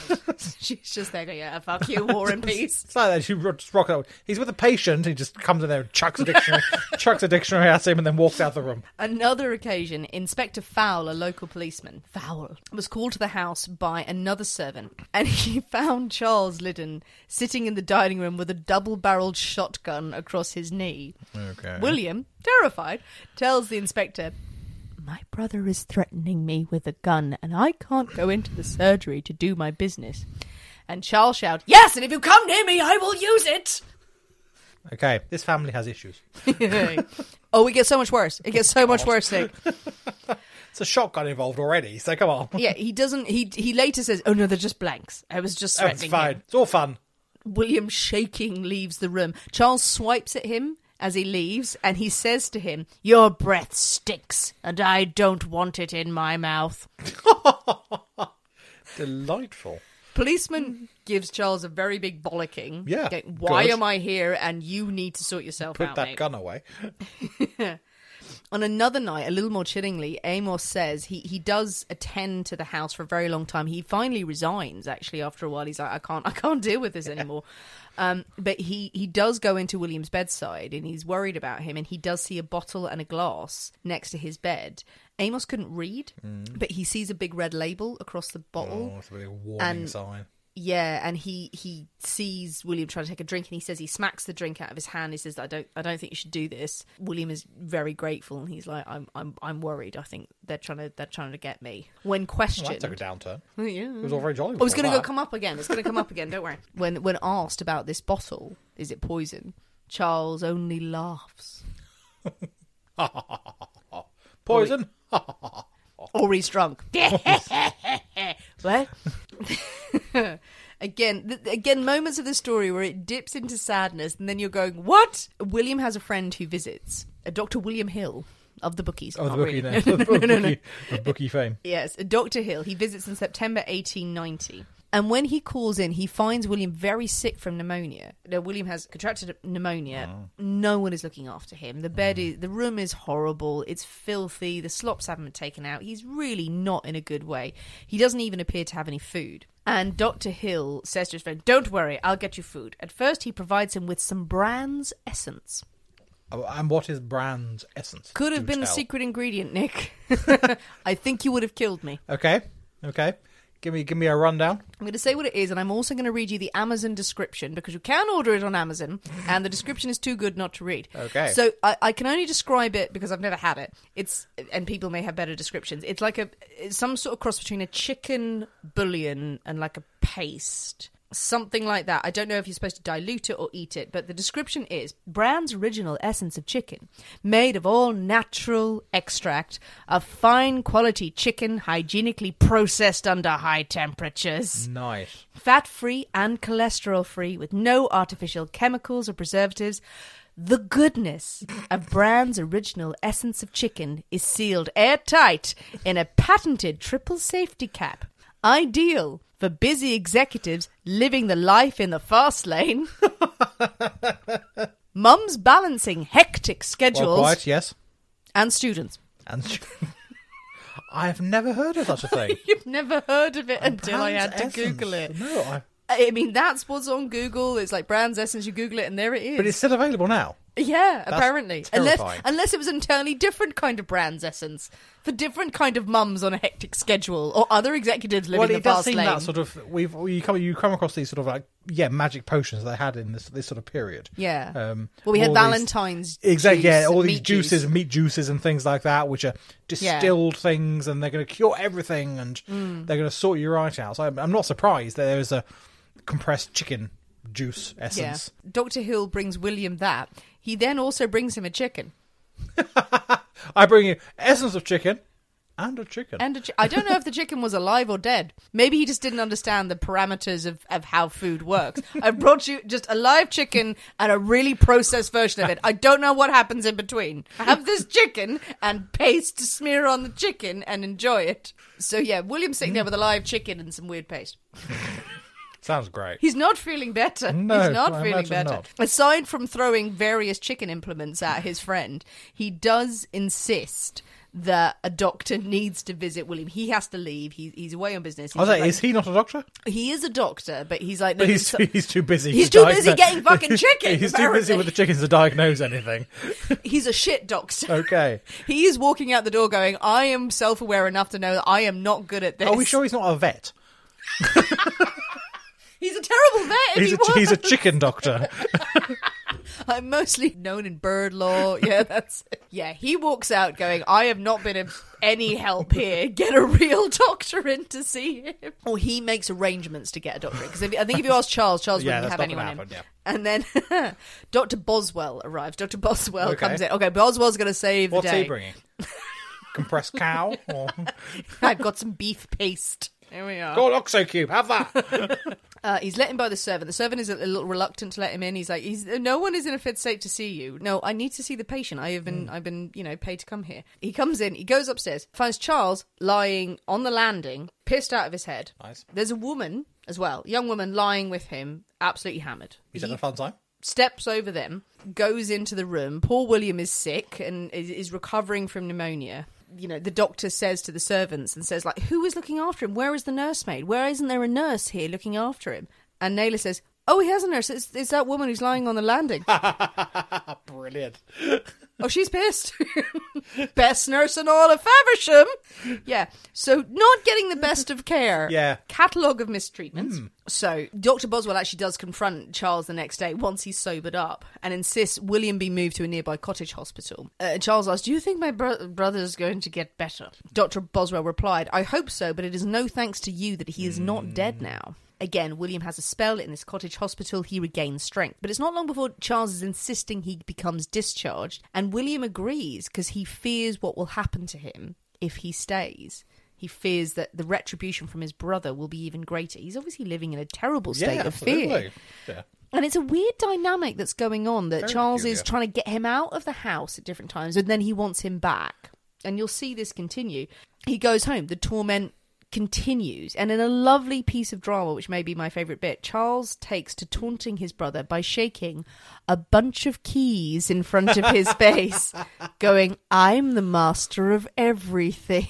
She's just there going, yeah, fuck you, War and Peace. It's like that. She just rock out. He's with a patient. He just comes in there and chucks a dictionary, chucks a dictionary at him, and then walks out the room. Another occasion, Inspector Fowle, a local policeman, Fowle, was called to the house by another servant, and he found Charles Liddon sitting in the dining room with a double-barreled shotgun across his knee. Okay. William, terrified, tells the inspector, "My brother is threatening me with a gun, and I can't go into the surgery to do my business." And Charles shouts, "Yes, and if you come near me, I will use it!" Okay. This family has issues. Oh, it gets so much worse. It gets so much worse, Nick. It's a shotgun involved already, so come on. Yeah, he doesn't. He he later says, "Oh no, they're just blanks. I was just Oh, it's threatening fine. him." It's all fun. William, shaking, leaves the room. Charles swipes at him as he leaves, and he says to him, "Your breath stinks, and I don't want it in my mouth." Delightful. Policeman gives Charles a very big bollocking. Yeah, going, Why good. am I here? And you need to sort yourself Put out, that mate. gun away. On another night, a little more chillingly, Amos says he, he does attend to the house for a very long time. He finally resigns, actually, after a while. He's like, I can't I can't deal with this anymore. Um, but he, he does go into William's bedside, and he's worried about him, and he does see a bottle and a glass next to his bed. Amos couldn't read, Mm. but he sees a big red label across the bottle. Oh, it's a big warning And- sign. Yeah, and he, he sees William trying to take a drink, and he says he smacks the drink out of his hand. He says, "I don't, I don't think you should do this." William is very grateful, and he's like, "I'm, I'm, I'm worried. I think they're trying to, they're trying to get me." When Well, questioned, that took a downturn. Oh, yeah. It was all very jolly. Oh, it's before going to go that. come up again. It's going to come up again. Don't worry. When, when asked about this bottle, is it poison? Charles only laughs, Poison. or he's drunk. What? Again, th- again, moments of the story where it dips into sadness, and then you're going, "What?" William has a friend who visits, a Doctor William Hill of the bookies. Oh, the Not bookie really. name. The bookie, the bookie fame. Yes, Doctor Hill. He visits in September eighteen ninety. And when he calls in, he finds William very sick from pneumonia. Now, William has contracted pneumonia. No one is looking after him. The bed is, the room is horrible. It's filthy. The slops haven't been taken out. He's really not in a good way. He doesn't even appear to have any food. And Doctor Hill says to his friend, "Don't worry, I'll get you food." At first, he provides him with some Brand's essence. Oh, and what is Brand's essence? Could have Do been the tell. secret ingredient, Nick. I think you would have killed me. Okay. Okay. Give me, give me a rundown. I'm going to say what it is, and I'm also going to read you the Amazon description, because you can order it on Amazon, and the description is too good not to read. Okay. So I, I can only describe it because I've never had it. It's and people may have better descriptions. It's like a it's some sort of cross between a chicken bouillon and like a paste. Something like that. I don't know if you're supposed to dilute it or eat it, but the description is Brand's original essence of chicken, made of all natural extract of fine quality chicken, hygienically processed under high temperatures. Nice. Fat-free and cholesterol-free, with no artificial chemicals or preservatives. The goodness of Brand's original essence of chicken is sealed airtight in a patented triple safety cap. Ideal for busy executives living the life in the fast lane. Mums balancing hectic schedules. Well, quite, yes. And students. And I've never heard of such a thing. You've never heard of it until I had Brand's to Google it. essence. No, I... I mean, that's what's on Google. It's like Brand's Essence. You Google it, and there it is. But it's still available now. Yeah, apparently. Unless terrifying. unless it was an entirely different kind of Brand's Essence for different kind of mums on a hectic schedule or other executives living Well, the it does fast seem lane. that sort of we've you come you come across these sort of like yeah magic potions they had in this this sort of period. Yeah. Um, well, we had all these- Valentine's Exactly. juice Yeah, and all these meat juices, juice. meat juices, and things like that, which are distilled things, and they're going to cure everything, and Mm. they're going to sort you right out. So I'm, I'm not surprised that there is a compressed chicken juice essence. Yeah. Doctor Hill brings William that. He then also brings him a chicken. I bring you essence of chicken and a chicken. And a chi- I don't know if the chicken was alive or dead. Maybe he just didn't understand the parameters of, of how food works. I brought you just a live chicken and a really processed version of it. I don't know what happens in between. Have this chicken and paste to smear on the chicken and enjoy it. So yeah, William's sitting there with a live chicken and some weird paste. Sounds great. He's not feeling better. No, He's not I feeling imagine better. not. Aside from throwing various chicken implements at his friend, he does insist that a doctor needs to visit William. He has to leave. He, he's away on business. I was He's like, like- is he not a doctor? He is a doctor, but he's like... No, But he's so- too, he's too busy. He's to too busy diagnose- getting fucking chicken, he's too busy apparently. with the chickens to diagnose anything. he's a shit doctor. Okay. He is walking out the door going, I am self-aware enough to know that I am not good at this. Are we sure he's not a vet? He's a terrible vet if He's he a, was. he's a chicken doctor. I'm mostly known in bird law. Yeah, that's it. Yeah, he walks out going, I have not been of any help here. Get a real doctor in to see him. Or he makes arrangements to get a doctor in. Because I think if you ask Charles, Charles Yeah, wouldn't that's have not anyone gonna in. happen, And then Doctor Boswell arrives. Doctor Boswell Okay. comes in. Okay, Boswell's going to save What's the day. he bringing? Compressed cow? Or... I've got some beef paste. Here we are. Go on, Oxocube, have that. Uh, he's let in by the servant. The servant is a, a little reluctant to let him in. He's like, he's, no one is in a fit state to see you. No, I need to see the patient. I have been, I've been, you know, paid to come here. He comes in, he goes upstairs, finds Charles lying on the landing, pissed out of his head. Nice. There's a woman as well, a young woman lying with him, absolutely hammered. He's having a fun time. Steps over them, goes into the room. Poor William is sick and is, is recovering from pneumonia. You know, the doctor says to the servants and says, like, who is looking after him? Where is the nursemaid? Where isn't there a nurse here looking after him? And Naylor says, oh, he has a nurse. It's, it's that woman who's lying on the landing. Brilliant. Oh, she's pissed. Best nurse in all of Faversham. Yeah. So not getting the best of care. Yeah. Catalogue of mistreatments. Mm. So Doctor Boswell actually does confront Charles the next day once he's sobered up and insists William be moved to a nearby cottage hospital. Uh, Charles asks, do you think my bro- brother's going to get better? Doctor Boswell replied, I hope so, but it is no thanks to you that he is not dead now. Again, William has a spell in this cottage hospital. He regains strength. But it's not long before Charles is insisting he becomes discharged. And William agrees because he fears what will happen to him if he stays. He fears that the retribution from his brother will be even greater. He's obviously living in a terrible state Yeah, of fear. absolutely. Yeah. And it's a weird dynamic that's going on that Very Charles peculiar. is trying to get him out of the house at different times. And then he wants him back. And you'll see this continue. He goes home. The torment continues, and in a lovely piece of drama, which may be my favourite bit, Charles takes to taunting his brother by shaking a bunch of keys in front of his face, going, I'm the master of everything.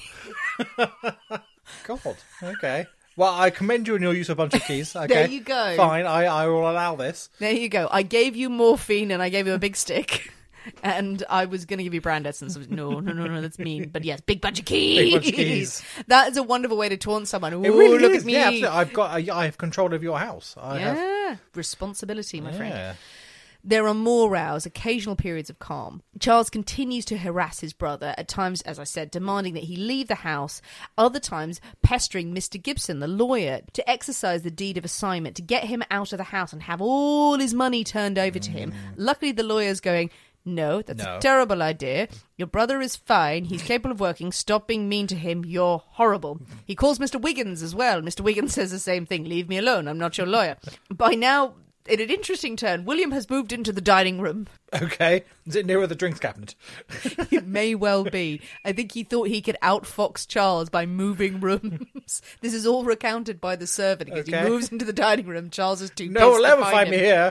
God, okay. Well, I commend you on your use of a bunch of keys. Okay. There you go. Fine, I, I will allow this. There you go. I gave you morphine and I gave you a big stick. And I was going to give you brand essence. No, no, no, no, that's mean. But yes, big bunch of keys. Big bunch of keys. That is a wonderful way to taunt someone. Ooh, It really look is. at me. Yeah, absolutely. I've got. I, I have control of your house. I yeah, have. responsibility, my Yeah. friend. There are more rows, occasional periods of calm. Charles continues to harass his brother, at times, as I said, demanding that he leave the house, other times pestering Mister Gibson, the lawyer, to exercise the deed of assignment, to get him out of the house and have all his money turned over to him. Luckily, the lawyer's going, no, that's No. a terrible idea. Your brother is fine. He's capable of working. Stop being mean to him. You're horrible. He calls Mister Wiggins as well. Mister Wiggins says the same thing. Leave me alone. I'm not your lawyer. By now, in an interesting turn, William has moved into the dining room. Okay. Is it nearer the drinks cabinet? It may well be. I think he thought he could outfox Charles by moving rooms. This is all recounted by the servant because Okay. he moves into the dining room. Charles is too No pissed one will to ever find find him. me here.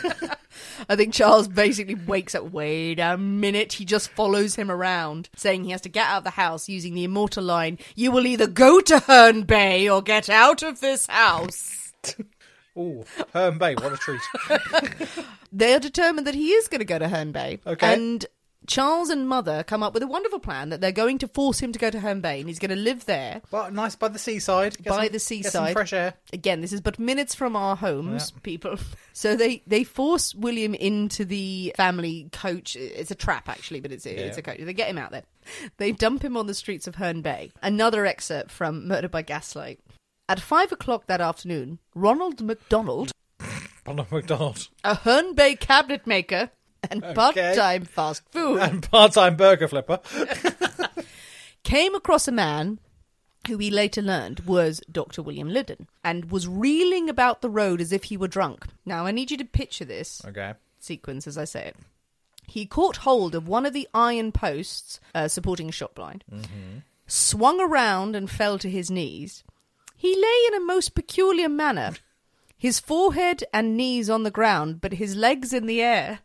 I think Charles basically wakes up. Wait a minute. He just follows him around, saying he has to get out of the house using the immortal line, you will either go to Herne Bay or get out of this house. Ooh, Herne Bay, what a treat. They are determined that he is going to go to Herne Bay. Okay. And Charles and Mother come up with a wonderful plan that they're going to force him to go to Herne Bay and he's going to live there. Well, nice by the seaside. Get By some- the Get some seaside. fresh air. Again, this is but minutes from our homes, Yeah. people. So they, they force William into the family coach. It's a trap, actually, but it's, it's a coach. They get him out there. They dump him on the streets of Herne Bay. Another excerpt from Murder by Gaslight. At five o'clock that afternoon, Ronald MacDonald, Ronald McDonald. a Herne Bay cabinet maker and Okay. part-time fast food, And part-time burger flipper. came across a man who he later learned was Doctor William Liddon and was reeling about the road as if he were drunk. Now, I need you to picture this Okay. sequence as I say it. He caught hold of one of the iron posts uh, supporting a shop blind, swung around and fell to his knees. He lay in a most peculiar manner, his forehead and knees on the ground, but his legs in the air.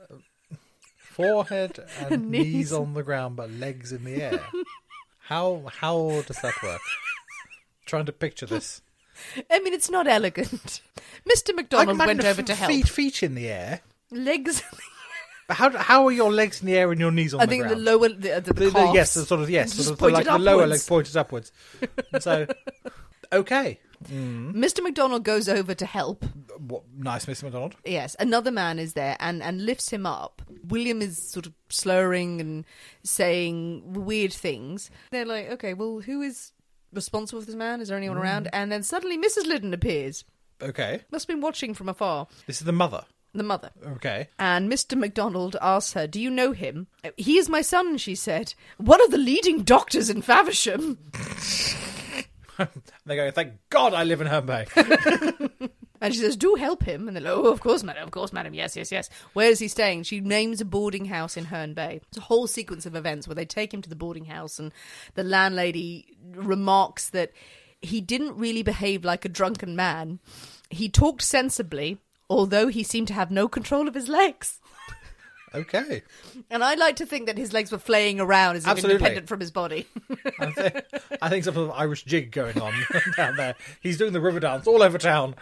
Forehead and Knees. knees on the ground, but legs in the air. How how does that work? Trying to picture this. I mean, it's not elegant. Mister MacDonald I went imagine over to f- help. Feet, feet in the air. Legs. But how how are your legs in the air and your knees on I the think ground? the lower, the, the, the, The- the- calves. yes, the sort of yes, Just sort of the, like pointed the lower upwards. leg pointed upwards. So, okay, Mister MacDonald goes over to help. what, nice, Mister McDonald. Yes, another man is there and, and lifts him up. William is sort of slurring and saying weird things. They're like, okay, well, who is responsible for this man? Is there anyone around? And then suddenly Missus Liddon appears. Okay, Must have been watching from afar. this is the mother. The mother. Okay, And Mister MacDonald asks her, do you know him? He is my son, she said. One of the leading doctors in Faversham. They go, thank God I live in Herne Bay. And she says, do help him. And they're like, oh, of course, madam, of course, madam, yes, yes, yes. Where is he staying? She names a boarding house in Herne Bay. It's a whole sequence of events where they take him to the boarding house and the landlady remarks that he didn't really behave like a drunken man. He talked sensibly, although he seemed to have no control of his legs. Okay. And I like to think that his legs were flaying around as if Absolutely. independent from his body. I think, I think some sort of Irish jig going on down there. He's doing the river dance all over town.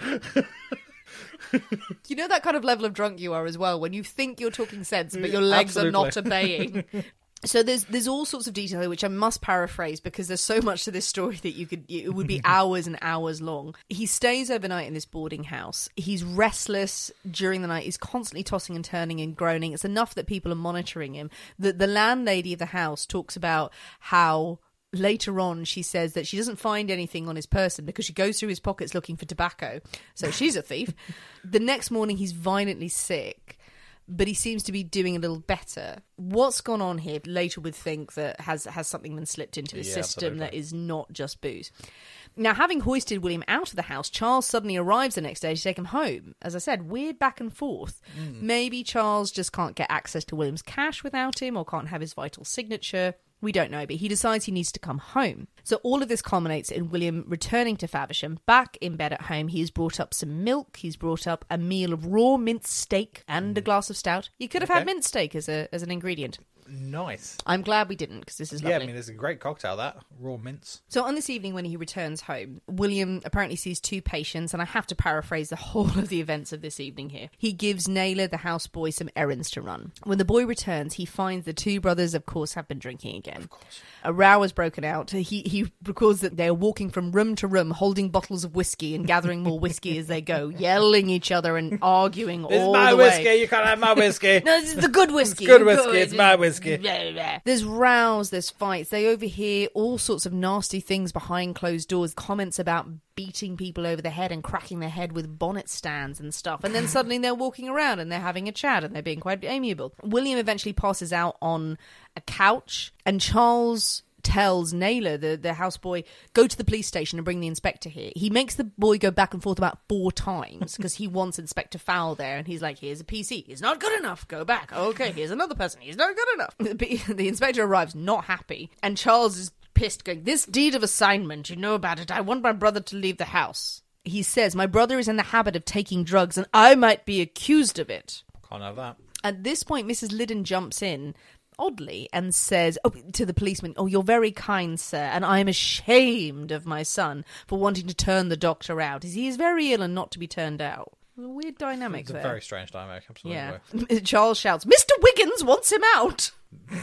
You know that kind of level of drunk you are as well, when you think you're talking sense, but your legs Absolutely. are not obeying. So there's there's all sorts of detail here, which I must paraphrase because there's so much to this story that you could it would be hours and hours long. He stays overnight in this boarding house. He's restless during the night. He's constantly tossing and turning and groaning. It's enough that people are monitoring him. The the landlady of the house talks about how later on she says that she doesn't find anything on his person because she goes through his pockets looking for tobacco. So she's a thief. The next morning he's violently sick, but he seems to be doing a little better. What's gone on here, later would think that has has something been slipped into his Yeah, system absolutely. that is not just booze. Now, having hoisted William out of the house, Charles suddenly arrives the next day to take him home. As I said, weird back and forth. Mm. Maybe Charles just can't get access to William's cash without him, or can't have his vital signature. We don't know, but he decides he needs to come home. So all of this culminates in William returning to Faversham. Back in bed at home, he's brought up some milk. He's brought up a meal of raw minced steak and a glass of stout. You could have had Okay. minced steak as a as an ingredient. Nice. I'm glad we didn't, because this is lovely. Yeah, I mean, it's a great cocktail, that. Raw mince. So on this evening when he returns home, William apparently sees two patients, and I have to paraphrase the whole of the events of this evening here. He gives Naylor, the houseboy, some errands to run. When the boy returns, he finds the two brothers, of course, have been drinking again. Of course. A row has broken out. He, he recalls that they're walking from room to room, holding bottles of whiskey and gathering more whiskey as they go, yelling each other and arguing This all is my the whiskey. way. You can't have my whiskey. No, this is the good whiskey. It's good the whiskey. It's my whiskey. Blah, blah. There's rows, there's fights. They overhear all sorts of nasty things behind closed doors. Comments about beating people over the head and cracking their head with bonnet stands and stuff. And then suddenly they're walking around and they're having a chat and they're being quite amiable. William eventually passes out on a couch, and Charles tells Naylor, the, the houseboy, go to the police station and bring the inspector here. He makes the boy go back and forth about four times because he wants Inspector Fowl there, and he's like, here's a P C. He's not good enough. Go back. Okay, here's another person. He's not good enough. The, the inspector arrives not happy, and Charles is pissed, going, this deed of assignment, you know about it. I want my brother to leave the house. He says, my brother is in the habit of taking drugs and I might be accused of it. Can't have that. At this point, Missus Liddon jumps in, oddly, and says oh, to the policeman, oh, you're very kind, sir, and I am ashamed of my son for wanting to turn the doctor out. He is very ill and not to be turned out. A weird dynamic It's a there. very strange dynamic, absolutely. Yeah. Charles shouts, Mister Wiggins wants him out.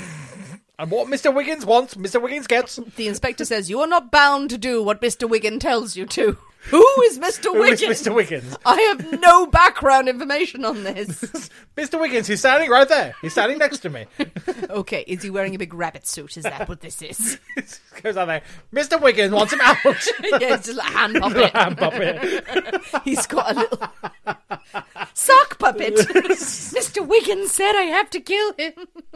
And what Mister Wiggins wants, Mister Wiggins gets. The inspector says, you are not bound to do what Mister Wiggins tells you to. Who is Mister Who Wiggins? is Mister Wiggins? I have no background information on this. Mister Wiggins, he's standing right there. He's standing next to me. Okay, is he wearing a big rabbit suit? Is that what this is? Goes out there. Mister Wiggins wants him out. Yeah, it's just like a hand puppet. Hand puppet. He's got a little sock puppet. Mister Wiggins said I have to kill him.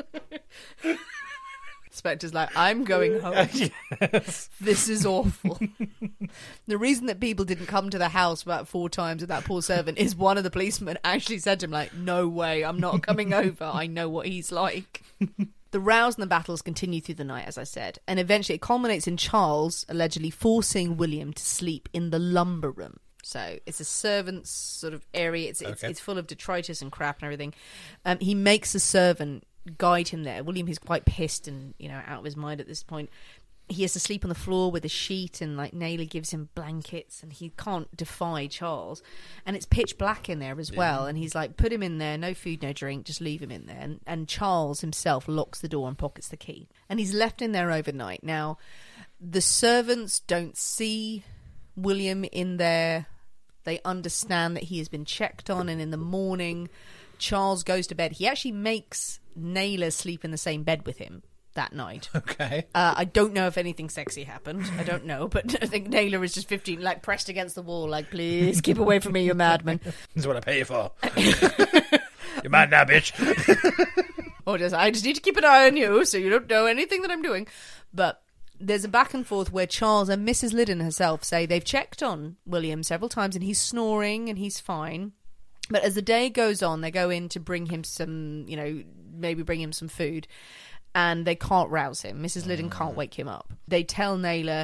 Inspector's like, I'm going home. Yes. This is awful. The reason that people didn't come to the house about four times with that poor servant is one of the policemen actually said to him, like, no way, I'm not coming over. I know what he's like. The rows and the battles continue through the night, as I said, and eventually it culminates in Charles allegedly forcing William to sleep in the lumber room. So it's a servant's sort of area. It's it's, Okay. it's full of detritus and crap and everything. Um, he makes the servant guide him there. William is quite pissed and, you know, out of his mind at this point. He has to sleep on the floor with a sheet, and like Naylor gives him blankets, and he can't defy Charles. And it's pitch black in there as well. And he's like, put him in there, no food, no drink, just leave him in there. And, and Charles himself locks the door and pockets the key. And he's left in there overnight. Now, the servants don't see William in there. They understand that he has been checked on, and in the morning Charles goes to bed. He actually makes Naylor sleep in the same bed with him that night. Okay. Uh, I don't know if anything sexy happened. I don't know, but I think Naylor is just fifteen, like pressed against the wall, like, please keep away from me, you madman. This is what I pay you for. You're mad now, bitch. Or just, I just need to keep an eye on you so you don't know anything that I'm doing. But There's a back and forth where Charles and Missus Liddon herself say they've checked on William several times and he's snoring and he's fine. But as the day goes on, they go in to bring him some, you know, maybe bring him some food, and they can't rouse him. Missus Liddon can't wake him up. They tell Naylor,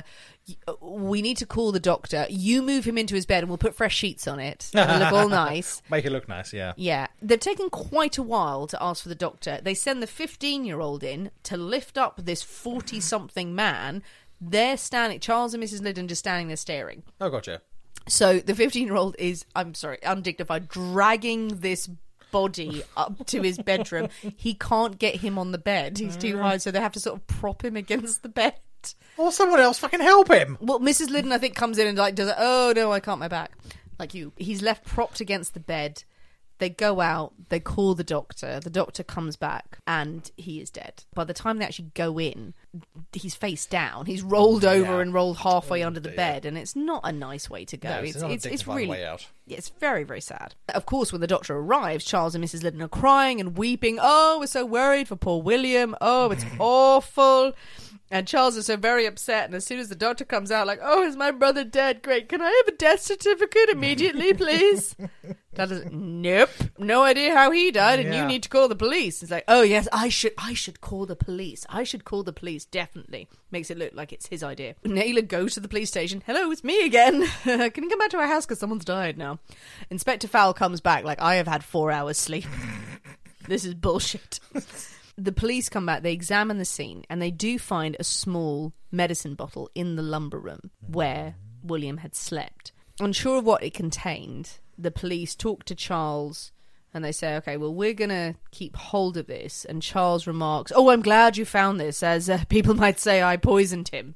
we need to call the doctor. You move him into his bed and we'll put fresh sheets on it. It'll look all nice. Make it look nice, yeah. Yeah. They've taken quite a while to ask for the doctor. They send the fifteen-year-old in to lift up this forty-something man. They're standing, Charles and Missus Liddon just standing there staring. Oh, gotcha. So the fifteen-year-old is, I'm sorry, undignified, dragging this body up to his bedroom. He can't get him on the bed. He's too high, so they have to sort of prop him against the bed. Or someone else fucking help him. Well, Missus Liddon, I think, comes in and like does it. Oh, no, I can't, my back. Like you. He's left propped against the bed. They go out, they call the doctor, the doctor comes back, and he is dead. By the time they actually go in, he's face down, he's rolled over Yeah. and rolled halfway under the dear. bed, and it's not a nice way to go. No, it's not a it's, it's dignified really, way out. yeah, it's very, very sad. Of course, when the doctor arrives, Charles and Missus Liddon are crying and weeping. Oh, we're so worried for poor William. Oh, it's awful. And Charles is so very upset, and as soon as the doctor comes out, like, oh, is my brother dead? Great, can I have a death certificate immediately, please? That is, nope, no idea how he died, and Yeah. you need to call the police. It's like, oh yes, I should, I should call the police. I should call the police, definitely. Makes it look like it's his idea. Naylor goes to the police station. Hello, it's me again. Can you come back to our house because someone's died now? Inspector Fowl comes back like, I have had four hours sleep. This is bullshit. The police come back, they examine the scene, and they do find a small medicine bottle in the lumber room where William had slept. Unsure of what it contained, the police talk to Charles and they say, okay, well, we're going to keep hold of this. And Charles remarks, oh, I'm glad you found this, as uh, people might say I poisoned him.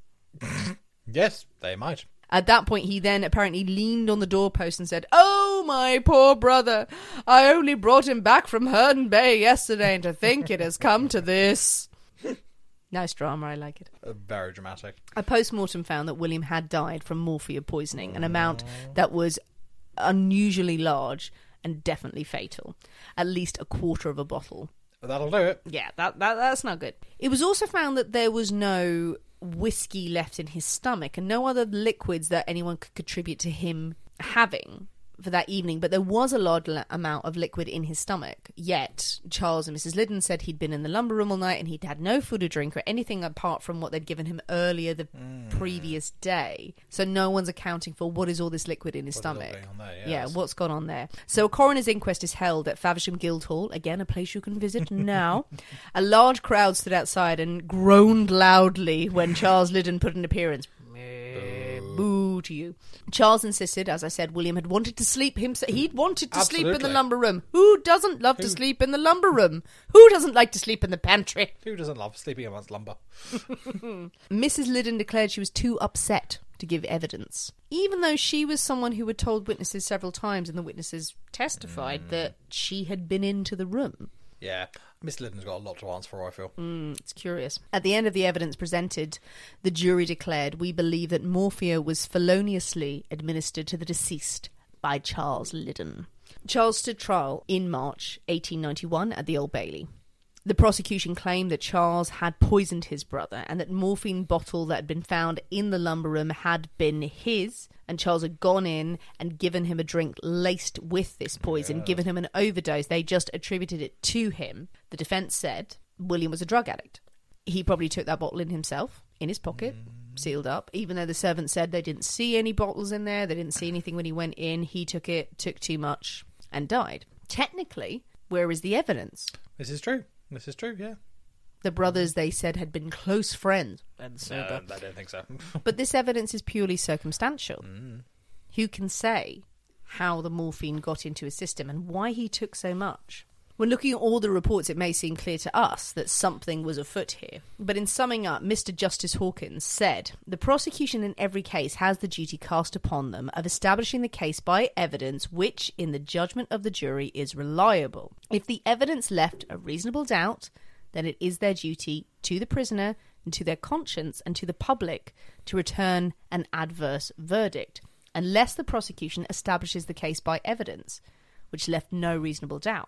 Yes, they might. At that point, he then apparently leaned on the doorpost and said, oh, my poor brother. I only brought him back from Herne Bay yesterday, and to think it has come to this. Nice drama, I like it. Uh, very dramatic. A post-mortem found that William had died from morphia poisoning, an amount that was unusually large and definitely fatal. At least a quarter of a bottle. That'll do it. Yeah, that, that that's not good. It was also found that there was no whiskey left in his stomach and no other liquids that anyone could contribute to him having for that evening, but there was a large la- amount of liquid in his stomach. Yet Charles and Missus Liddon said he'd been in the lumber room all night and he'd had no food or drink or anything apart from what they'd given him earlier the mm. previous day. So no one's accounting for what is all this liquid in his What's all stomach. going on there, yes. Yeah, what's gone on there. So a coroner's inquest is held at Faversham Guildhall, again a place you can visit now. A large crowd stood outside and groaned loudly when Charles Liddon put an appearance. Boo to you. Charles insisted, as I said, William had wanted to sleep himself. He'd wanted to sleep in the Absolutely. lumber room. Who doesn't love Who- to sleep in the lumber room? Who doesn't like to sleep in the pantry? Who doesn't love sleeping amongst lumber? Missus Liddon declared she was too upset to give evidence, even though she was someone who had told witnesses several times, and the witnesses testified that she had been into the room. Yeah, Miss Liddon's got a lot to answer for, I feel. Mm, it's curious. At the end of the evidence presented, the jury declared, we believe that morphia was feloniously administered to the deceased by Charles Liddon. Charles stood trial in March eighteen ninety-one at the Old Bailey. The prosecution claimed that Charles had poisoned his brother and that morphine bottle that had been found in the lumber room had been his, and Charles had gone in and given him a drink laced with this poison, Yeah. given him an overdose. They just attributed it to him. The defence said William was a drug addict. He probably took that bottle in himself, in his pocket, sealed up, even though the servants said they didn't see any bottles in there, they didn't see anything when he went in. He took it, took too much, and died. Technically, where is the evidence? This is true. This is true, yeah. The brothers, they said, had been close friends. And sober. No, I don't think so. But this evidence is purely circumstantial. Mm. Who can say how the morphine got into his system and why he took so much? When looking at all the reports, it may seem clear to us that something was afoot here. But in summing up, Mister Justice Hawkins said, the prosecution in every case has the duty cast upon them of establishing the case by evidence which, in the judgment of the jury, is reliable. If the evidence left a reasonable doubt, then it is their duty to the prisoner and to their conscience and to the public to return an adverse verdict, unless the prosecution establishes the case by evidence, which left no reasonable doubt.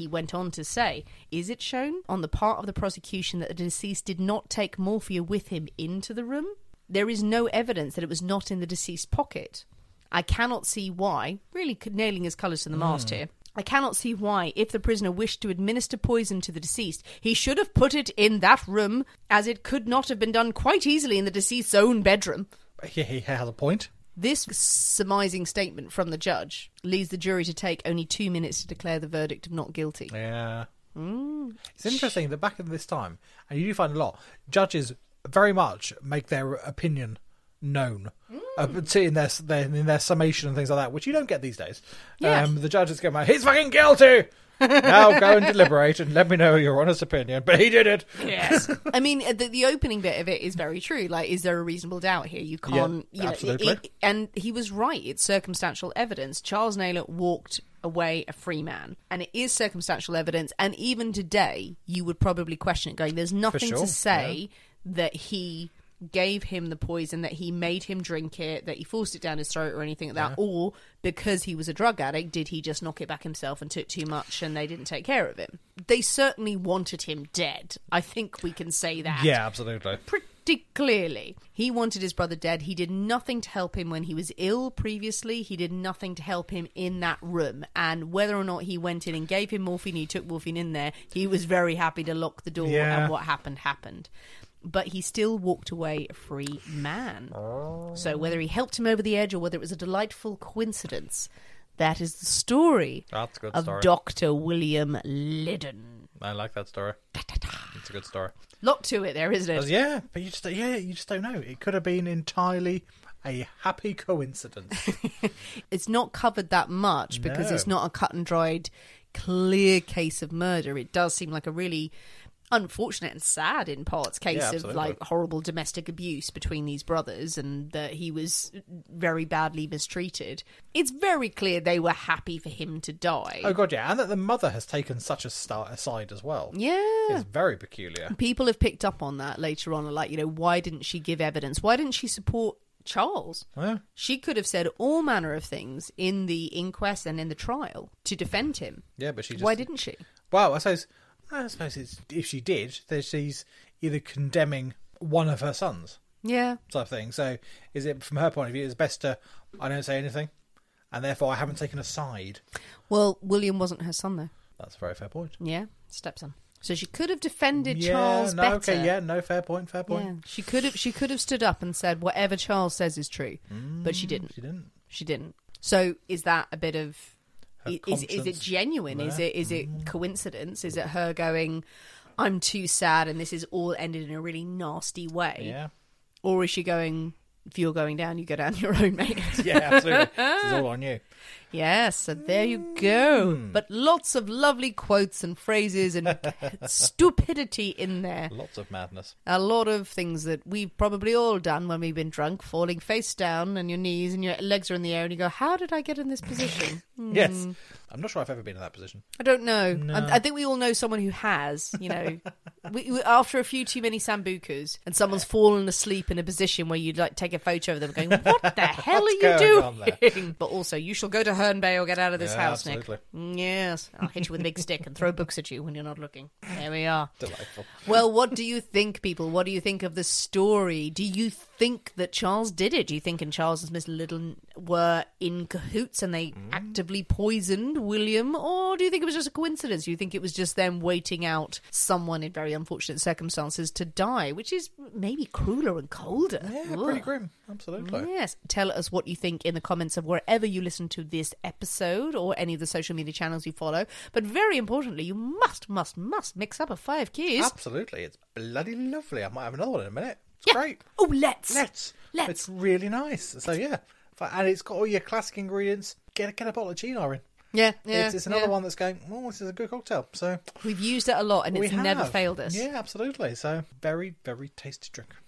he went on to say, is it shown on the part of the prosecution that the deceased did not take morphia with him into the room? There is no evidence that it was not in the deceased's pocket. I cannot see why, really nailing his colours to the mast here, I cannot see why, if the prisoner wished to administer poison to the deceased, he should have put it in that room, as it could not have been done quite easily in the deceased's own bedroom. He, he has a point. This surmising statement from the judge leads the jury to take only two minutes to declare the verdict of not guilty. Yeah. Mm. It's interesting that back in this time, and you do find a lot, judges very much make their opinion known mm. uh, in their, their in their summation and things like that, which you don't get these days. Yeah. Um, the judges go, he's fucking guilty! Now go and deliberate and let me know your honest opinion. But he did it. Yes. I mean, the, the opening bit of it is very true. Like, is there a reasonable doubt here? You can't... Yeah, you know, absolutely. it- it- and he was right. It's circumstantial evidence. Charles Naylor walked away a free man. And it is circumstantial evidence. And even today, you would probably question it, going, there's nothing sure, to say that he gave him the poison, that he made him drink it, that he forced it down his throat or anything like that, Yeah. or because he was a drug addict, did he just knock it back himself and took too much and they didn't take care of him? They certainly wanted him dead. I think we can say that. Yeah, absolutely. Pretty clearly. He wanted his brother dead. He did nothing to help him when he was ill previously. He did nothing to help him in that room. And whether or not he went in and gave him morphine, he took morphine in there, he was very happy to lock the door, Yeah. and what happened, happened. But he still walked away a free man. So whether he helped him over the edge or whether it was a delightful coincidence, that is the story That's a good of story. Doctor William Liddon. I like that story. It's a good story. Lot to it there, isn't it? Yeah, but you just yeah, you just don't know. It could have been entirely a happy coincidence. It's not covered that much because No. it's not a cut and dried, clear case of murder. It does seem like a really unfortunate and sad in parts case Yeah, of absolutely. like horrible domestic abuse between these brothers, and that he was very badly mistreated. It's very clear they were happy for him to die. Oh god, yeah, and that the mother has taken such a start aside as well. Yeah. It's very peculiar. People have picked up on that later on, like, you know, why didn't she give evidence? Why didn't she support Charles? Yeah. She could have said all manner of things in the inquest and in the trial to defend him. Yeah, but she just Why didn't she? Well, I suppose I suppose it's, if she did, then she's either condemning one of her sons, Yeah. type of thing. So, is it from her point of view, it's best to I don't say anything, and therefore I haven't taken a side. Well, William wasn't her son, though. That's a very fair point. Yeah, stepson. So she could have defended yeah, Charles no, better. okay, yeah, no, fair point, fair point. Yeah, she could have. She could have stood up and said whatever Charles says is true, but she didn't. She didn't. She didn't. So is that a bit of? Her Is is it conscience genuine? Is there. it is it coincidence? Is it her going, I'm too sad and this is all ended in a really nasty way? Yeah, Or is she going, if you're going down, you go down your own, mate? yeah, absolutely. This is all on you. Yes, so there you go. Hmm. But lots of lovely quotes and phrases and stupidity in there. Lots of madness. A lot of things that we've probably all done when we've been drunk, falling face down on your knees and your legs are in the air and you go, how did I get in this position? Yes, I'm not sure I've ever been in that position. I don't know. No. I, I think we all know someone who has, you know, we, we, after a few too many sambucas and someone's fallen asleep in a position where you'd like take a photo of them going, what the hell are What's you going on there? doing? But also, you shall go to Herne Bay or get out of this Yeah, house, absolutely. Nick. Yes. I'll hit you with a big stick and throw books at you when you're not looking. There we are. Delightful. Well, what do you think, people? What do you think of the story? Do you think that Charles did it? Do you think and Charles and Miss Liddon were in cahoots and they Mm. actively poisoned William? Or do you think it was just a coincidence? Do you think it was just them waiting out someone in very unfortunate circumstances to die, which is maybe crueler and colder? Yeah, Ugh. pretty grim. Absolutely. Yes. Tell us what you think in the comments of wherever you listen to this episode or any of the social media channels you follow. But very importantly, you must, must, must mix up a five keys. Absolutely. It's bloody lovely. I might have another one in a minute. It's Yeah. great. Oh, let's. Let's. Let's. It's really nice. So, yeah. And it's got all your classic ingredients. Get, get a bottle of Cynar in. Yeah, yeah. it's, it's another yeah. one that's going, oh, this is a good cocktail. So We've used it a lot and we it's have. never failed us. Yeah, absolutely. So very, very tasty drink.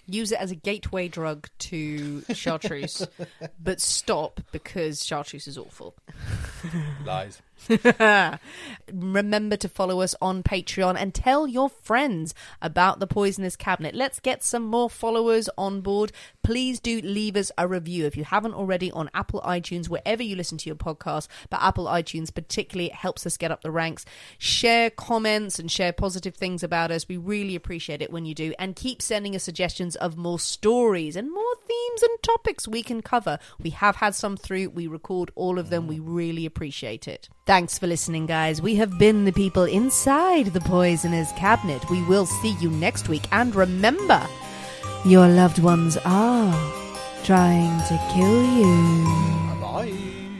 Use it as a gateway drug to chartreuse, but stop because chartreuse is awful. Lies. Remember to follow us on Patreon and tell your friends about the Poisonous Cabinet. Let's get some more followers on board. Please do leave us a review if you haven't already on Apple iTunes, wherever you listen to your podcast, but Apple iTunes particularly helps us get up the ranks. Share comments and share positive things about us. We really appreciate it when you do, and keep sending us suggestions of more stories and more themes and topics we can cover. We have had some through. We record all of them. We really appreciate it. Thanks for listening, guys. We have been the people inside the Poisoner's Cabinet. We will see you next week. And remember, your loved ones are trying to kill you. Bye.